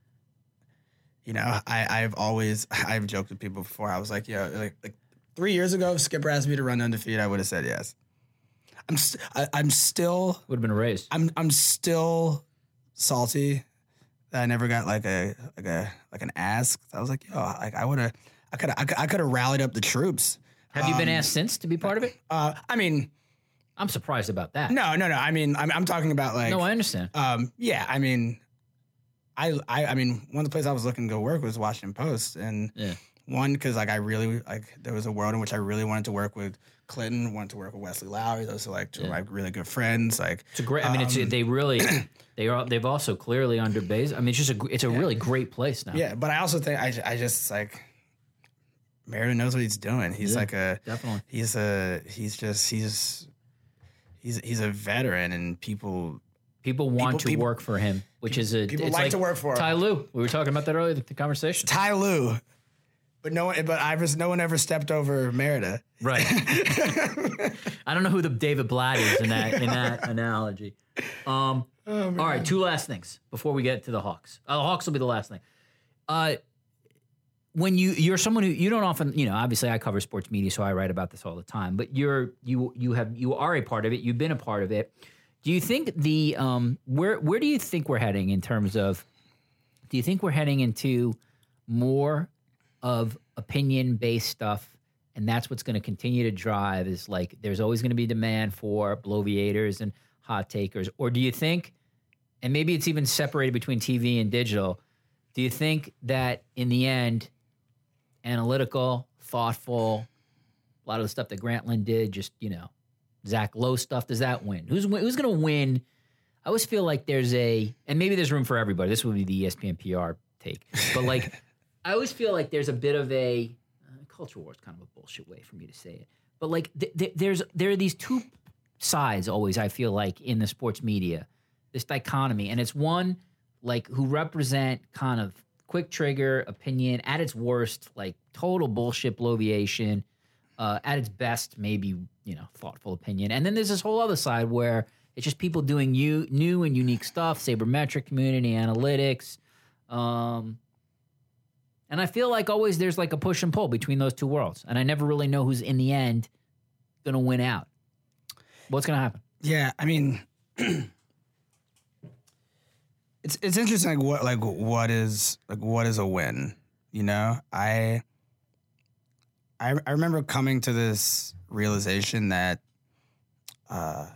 you know I I've always I've joked with people before. I was like, yeah, like like three years ago, if Skipper asked me to run Undefeated, I would have said yes. I'm st- I, I'm still would have been a raise. I'm I'm still salty. I never got like a like a like an ask. I was like, yo, like I would have, I could, I could have rallied up the troops. Have um, you been asked since to be part of it? Uh, I mean, I'm surprised about that. No, no, no. I mean, I'm, I'm talking about like. No, I understand. Um, yeah, I mean, I, I, I mean, one of the places I was looking to go work was Washington Post, and yeah. one because like I really like there was a world in which I really wanted to work with Clinton, wanted to work with Wesley Lowery. Those are like two yeah. of my really good friends. Like it's a great. I mean, um, it's they really. They are. They've also clearly under base. I mean, it's just a. It's a yeah. really great place now. Yeah, but I also think I. I just like. Merida knows what he's doing. He's yeah, like a. Definitely. He's a. He's just. He's. He's. He's a veteran, and people. People want people, to people, work for him, which people, is a. People it's like, like to work for him. Ty Lue. We were talking about that earlier. The conversation. Ty Lue, but no one. But Iris. No one ever stepped over Merida. Right. I don't know who the David Blatt is in that in that analogy. Um. Oh, all right, two last things before we get to the Hawks. Uh, the Hawks will be the last thing. Uh, when you you're someone who you don't often, you know, obviously I cover sports media, so I write about this all the time. But you're you you have you are a part of it. You've been a part of it. Do you think the um where where do you think we're heading in terms of? Do you think we're heading into more of opinion based stuff? And that's what's going to continue to drive is like there's always going to be demand for bloviators and hot takers, or do you think? And maybe it's even separated between T V and digital. Do you think that in the end, analytical, thoughtful, a lot of the stuff that Grantland did, just, you know, Zach Lowe stuff, does that win? Who's who's going to win? I always feel like there's a, and maybe there's room for everybody. This would be the E S P N P R take. But like, I always feel like there's a bit of a, uh, culture war is kind of a bullshit way for me to say it. But like, th- th- there's there are these two sides always, I feel like, in the sports media. This dichotomy, and it's one like who represent kind of quick trigger opinion at its worst, like total bullshit bloviation, uh, at its best, maybe, you know, thoughtful opinion. And then there's this whole other side where it's just people doing new, new and unique stuff, sabermetric community, analytics. Um, and I feel like always there's like a push and pull between those two worlds. And I never really know who's in the end going to win out. What's going to happen? Yeah, I mean, it's it's interesting. Like what like what is like what is a win? You know, I I, I remember coming to this realization that, uh,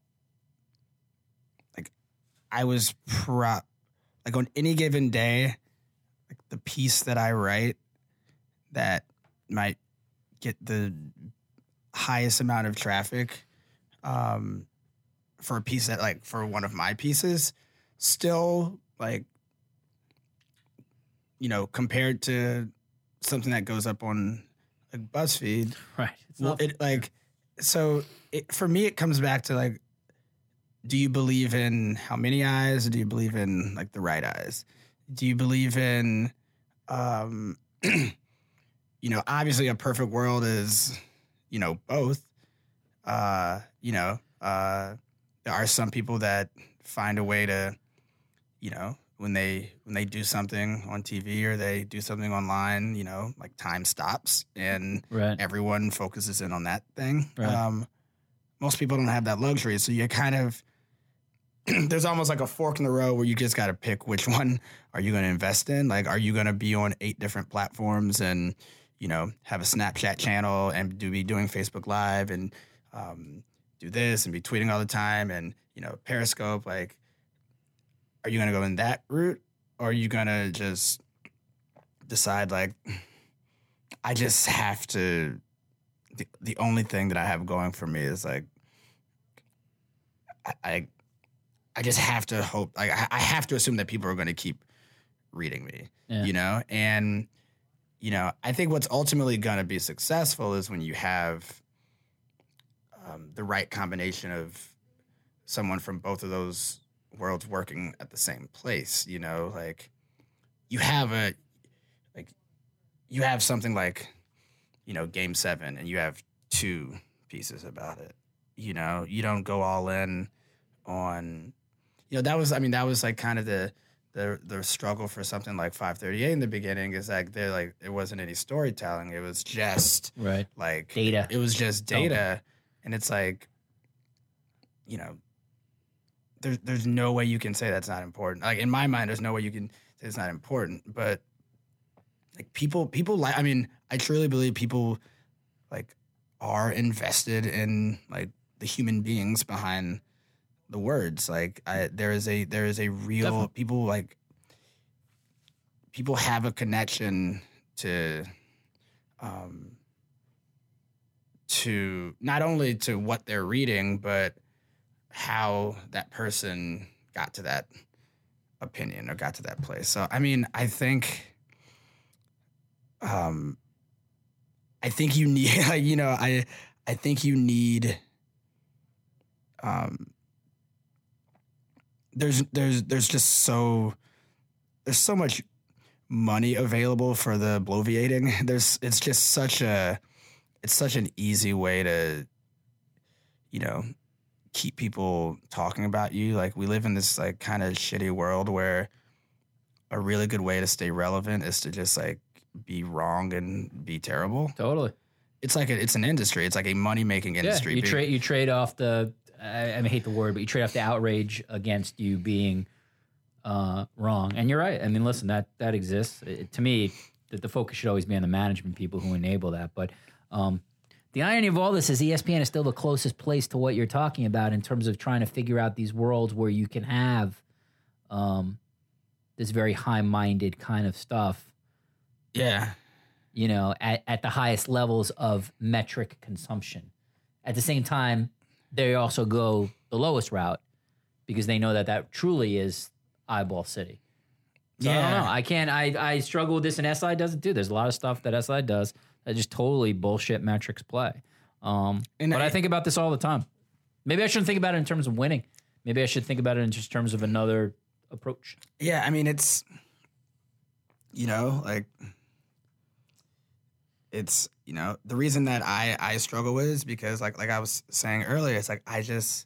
like I was pro like on any given day, like the piece that I write that might get the highest amount of traffic, um, for a piece that like for one of my pieces, still like, you know, compared to something that goes up on like BuzzFeed, right? It's well, not- it like so it, for me, it comes back to like, do you believe in how many eyes, or do you believe in like the right eyes? Do you believe in, um, you know, obviously a perfect world is, you know, both. Uh, you know, uh, there are some people that find a way to, you know, when they when they do something on T V or they do something online, you know, like time stops and right. everyone focuses in on that thing. Right. Um, most people don't have that luxury, so you kind of there's almost like a fork in the road where you just got to pick which one are you going to invest in. Like, are you going to be on eight different platforms and, you know, have a Snapchat channel and do be doing Facebook Live and um, do this and be tweeting all the time and, you know, Periscope? Like, are you going to go in that route, or are you going to just decide like, I just have to, the, the only thing that I have going for me is like, I, I I just have to hope, like, I, I have to assume that people are going to keep reading me, Yeah. you know? And, you know, I think what's ultimately going to be successful is when you have um, the right combination of someone from both of those worlds working at the same place, you know? Like, you have a, like, you have something like, you know, Game seven, and you have two pieces about it, you know? You don't go all in on... You know, that was, I mean, that was like kind of the, the the struggle for something like five thirty-eight in the beginning, is like, they're like, it wasn't any storytelling. It was just right. like Data. It was just data. Okay. And it's like, you know, there's, there's no way you can say that's not important. Like, in my mind, there's no way you can say it's not important. But like people, people like, I mean, I truly believe people like are invested in like the human beings behind the words. Like, I, there is a there is a real Definitely. people like people have a connection to um to not only to what they're reading, but how that person got to that opinion or got to that place. So I mean, I think um I think you need you know, I I think you need um There's there's there's just so there's so much money available for the bloviating. There's it's just such a it's such an easy way to, you know, keep people talking about you. Like, we live in this like kind of shitty world where a really good way to stay relevant is to just like be wrong and be terrible. Totally. It's like a, it's an industry. It's like a money making industry. Yeah, you Be- trade you trade off the I, I hate the word, but you trade off the outrage against you being uh, wrong. And you're right. I mean, listen, that that exists. It, to me, the, the focus should always be on the management people who enable that. But um, the irony of all this is E S P N is still the closest place to what you're talking about in terms of trying to figure out these worlds where you can have um, this very high-minded kind of stuff. Yeah. You know, at, at the highest levels of metric consumption. At the same time, they also go the lowest route because they know that that truly is eyeball city. So Yeah. I don't know. I can't, I, I struggle with this, and S I does it too. There's a lot of stuff that S I does that just totally bullshit metrics play. Um, And but I, I- think about this all the time. Maybe I shouldn't think about it in terms of winning. Maybe I should think about it in just terms of another approach? Yeah, I mean, it's, you know, like, it's, you know, the reason that I, I struggle with is because, like, like I was saying earlier, it's like, I just,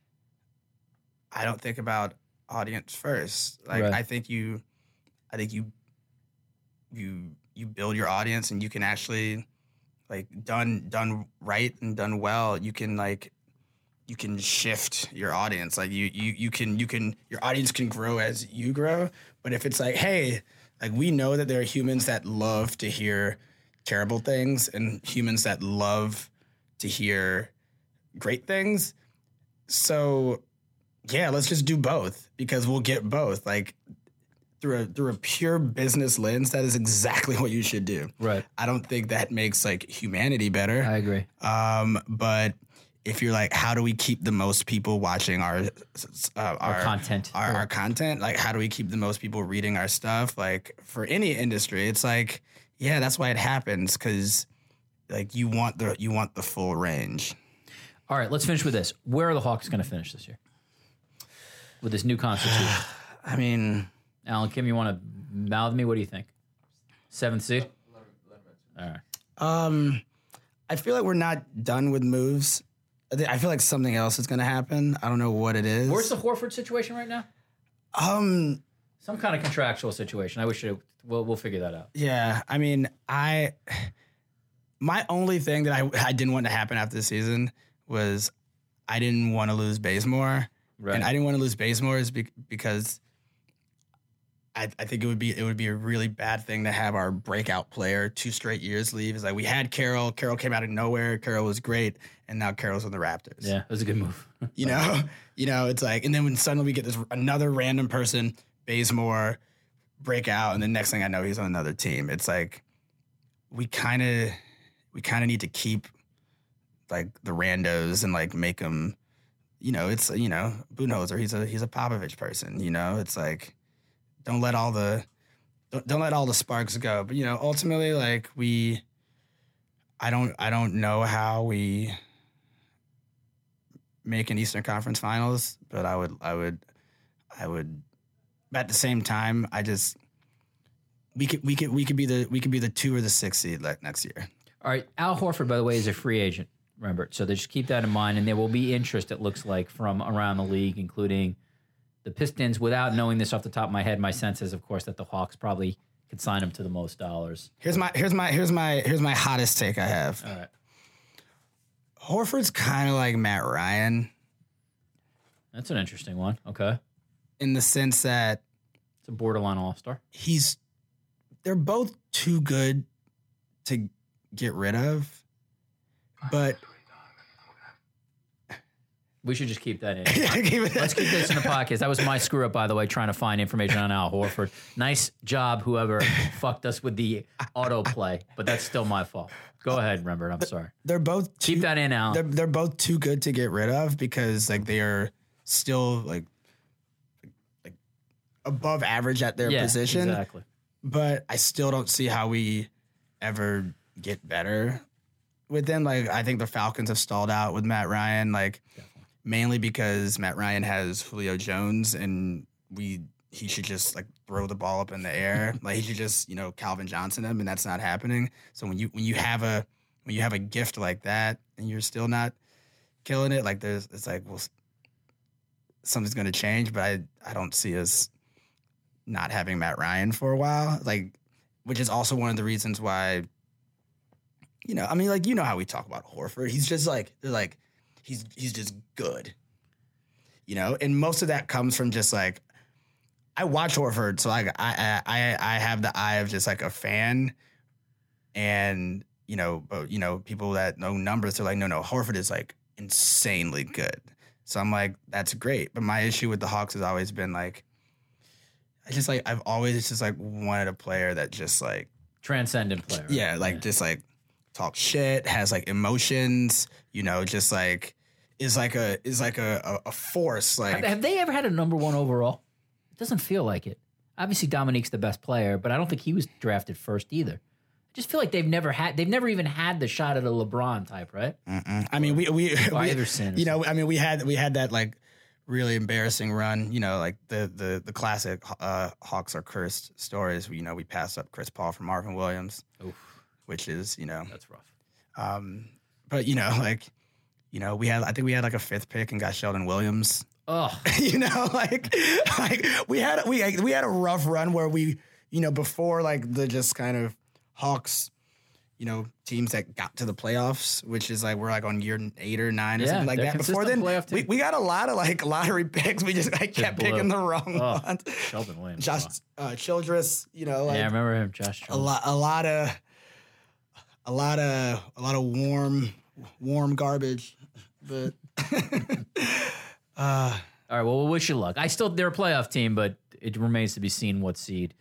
I don't think about audience first. Like, Right. I think you, I think you, you, you build your audience and you can actually, like, done, done right and done well, you can, like, you can shift your audience. Like you, you, you can, you can, your audience can grow as you grow. But if it's like, hey, like we know that there are humans that love to hear terrible things and humans that love to hear great things. So yeah, let's just do both because we'll get both. Like through a, through a pure business lens, that is exactly what you should do. Right. I don't think that makes like humanity better. I agree. Um, but if you're like, how do we keep the most people watching our uh, our, Our content. our, our content? Like, how do we keep the most people reading our stuff? Like, for any industry, it's like, yeah, that's why it happens because, like, you want the you want the full range. All right, let's finish with this. Where are the Hawks going to finish this year with this new constitution? I mean, Alan, Kim, you want to mouth me? What do you think? Seventh seed. All right. um, I feel like we're not done with moves. I thi- I feel like something else is going to happen. I don't know what it is. Where's the Horford situation right now? Um, Some kind of contractual situation. I wish it, we'll we'll figure that out. yeah, I mean, I my only thing that I I didn't want to happen after the season was I didn't want to lose Bazemore, Right. and I didn't want to lose Bazemore is be- because I I think it would be it would be a really bad thing to have our breakout player two straight years leave. It's like we had Carroll, Carroll came out of nowhere, Carroll was great, and now Carroll's on the Raptors. Yeah, it was a good move. You know, you know, it's like, and then when suddenly we get this another random person, Bazemore, break out, and the next thing I know, he's on another team. It's like we kind of, we kind of need to keep like the randos and like make them, you know, it's you know, Budenholzer, he's a he's a Popovich person. You know, it's like don't let all the don't, don't let all the sparks go. But you know, ultimately, like we, I don't I don't know how we make an Eastern Conference Finals, but I would, I would, I would. But at the same time, I just we could, we could, we could be the, we could be the two or the six seed like next year. All right, Al Horford, by the way, is a free agent. Remember, so just keep that in mind, and there will be interest. It looks like from around the league, including the Pistons. Without knowing this off the top of my head, my sense is, of course, that the Hawks probably could sign him to the most dollars. Here's my, here's my, here's my, here's my hottest take I have. All right. Horford's kind of like Matt Ryan That's an interesting one. Okay. in the sense that It's a borderline all-star. he's, they're both too good to get rid of, but We should just keep that in. let's Let's keep this in the podcast. That was my screw up, by the way, trying to find information on Al Horford. Nice job, whoever fucked us with the autoplay, but that's still my fault. Go ahead, Rembert. I'm sorry. They're both too, Keep that in, Al. They're they're both too good to get rid of because like they are still like like above average at their Yeah, position. exactly. But I still don't see how we ever get better with them. Like I think the Falcons have stalled out with Matt Ryan, like mainly because Matt Ryan has Julio Jones and we he should just like throw the ball up in the air. Like he should just, you know, Calvin Johnson him, and that's not happening. So when you when you have a when you have a gift like that and you're still not killing it, like there's it's like, well, something's gonna change, but I I don't see us not having Matt Ryan for a while. Like, which is also one of the reasons why, you know, I mean, like, you know how we talk about Horford. He's just like they're like he's he's just good. You know, and most of that comes from just like I watch Horford, so like I I I have the eye of just like a fan, and you know, but you know, people that know numbers are like, no, no, Horford is like insanely good. So I'm like, that's great. But my issue with the Hawks has always been like, I just like I've always just like wanted a player that just like Transcendent player. Right? yeah, like Yeah. just like talk shit, has like emotions, you know, just like is like a is like a a, a force. Like Have, have they ever had a number one overall? It doesn't feel like it. Obviously, Dominique's the best player, but I don't think he was drafted first either. I just feel like they've never had, they've never even had the shot at a LeBron type, right? Mm-mm. I mean, we we, we Iverson or you know, I mean, we had we had that like really embarrassing run. You know, like the the the classic uh, Hawks are cursed stories. You know, we passed up Chris Paul for Marvin Williams, Oof. which is you know That's rough. Um, but you know, like you know, we had I think we had like a fifth pick and got Sheldon Williams. Oh, you know, like like we had we we had a rough run where we you know before like the just kind of Hawks. You know, teams that got to the playoffs, which is like we're like on year eight or nine or Yeah, something like they're that. Before then, consistent playoff we, team. we got a lot of like lottery picks. We just like kept blew. picking the wrong Oh, ones. Sheldon Williams. Josh Wow. uh, Childress, you know, like Yeah, I remember him, Josh. a Childress. lot, a lot of, a lot of, a lot of warm, warm garbage. But uh, All right, well, we'll wish you luck. I still, they're a playoff team, but it remains to be seen what seed.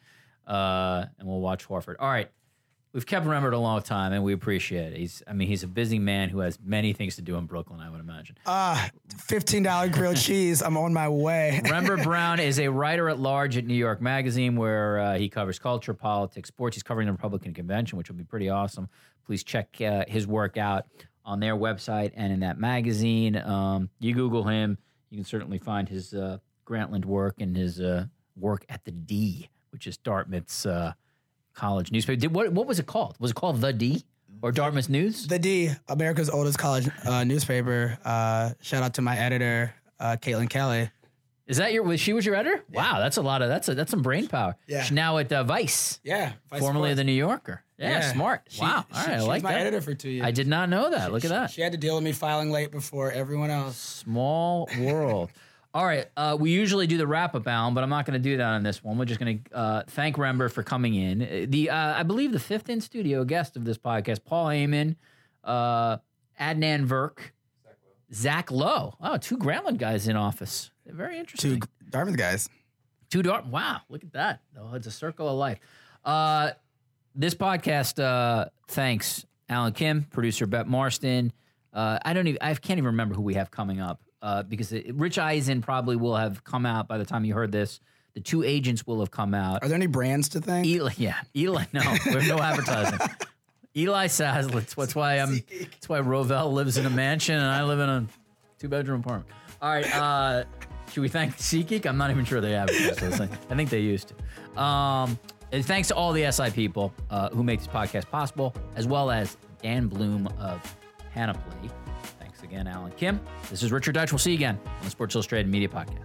Uh, and we'll watch Horford. All right. We've kept Rembert a long time, and we appreciate it. He's, I mean, he's a busy man who has many things to do in Brooklyn, I would imagine. uh, fifteen dollar grilled cheese. I'm on my way. Rembert Brown is a writer at large at New York Magazine, where uh, he covers culture, politics, sports. He's covering the Republican convention, which will be pretty awesome. Please check uh, his work out on their website and in that magazine. Um, you Google him, you can certainly find his uh, Grantland work and his uh, work at the D, which is Dartmouth's uh, college newspaper. Did, what, what was it called? Was it called The D or Dartmouth News? The D, America's oldest college uh, newspaper. Uh, shout out to my editor, uh, Caitlin Kelly. Is that your? Was she was your editor? Yeah. Wow, that's a lot of that's a, that's some brain power. Yeah. She's now at uh, Vice. Yeah, Vice Formerly Sports. of the New Yorker. Yeah, Yeah. smart. She- wow. she- All right, I she like was my that. editor for two years. I did not know that. Look at that. She had to deal with me filing late before everyone else. Small world. All right. Uh, we usually do the wrap up, Alan, but I'm not going to do that on this one. We're just going to uh, thank Rembert for coming in. The uh, I believe the fifth in studio guest of this podcast, Paul Heyman, uh, Adnan Verk, Zach Lowe. Oh, two Grantland guys in office. They're very interesting. Two Dartmouth guys. Two Dart. Wow, look at that. Oh, it's a circle of life. Uh, this podcast, uh, thanks Alan Kim, producer Bette Marston. Uh, I don't even. I can't even remember who we have coming up uh, because it, Rich Eisen probably will have come out by the time you heard this. The two agents will have come out. Are there any brands to thank? Eli, yeah, Eli. No, we have no advertising. Eli Saslitz. That's why I'm. That's why Rovell lives in a mansion and I live in a two-bedroom apartment. All right. Uh, should we thank SeatGeek? I'm not even sure they advertise this thing. I think they used to. Um, and thanks to all the S I people uh, who make this podcast possible, as well as Dan Bloom of Panoply. Thanks again, Alan Kim. This is Richard Deitsch. We'll see you again on the Sports Illustrated Media Podcast.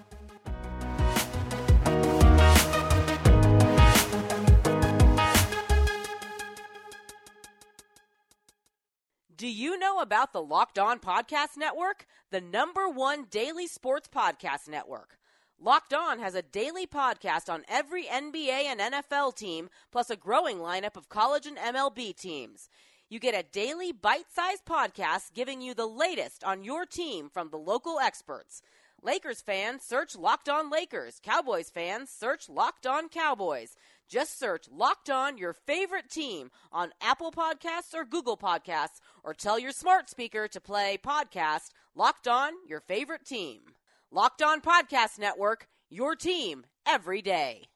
Do you know about the Locked On Podcast Network? The number one daily sports podcast network. Locked On has a daily podcast on every N B A and N F L team, plus a growing lineup of college and M L B teams. You get a daily bite-sized podcast giving you the latest on your team from the local experts. Lakers fans, search Locked On Lakers. Cowboys fans, search Locked On Cowboys. Just search Locked On your favorite team on Apple Podcasts or Google Podcasts, or tell your smart speaker to play podcast Locked On your favorite team. Locked On Podcast Network, your team every day.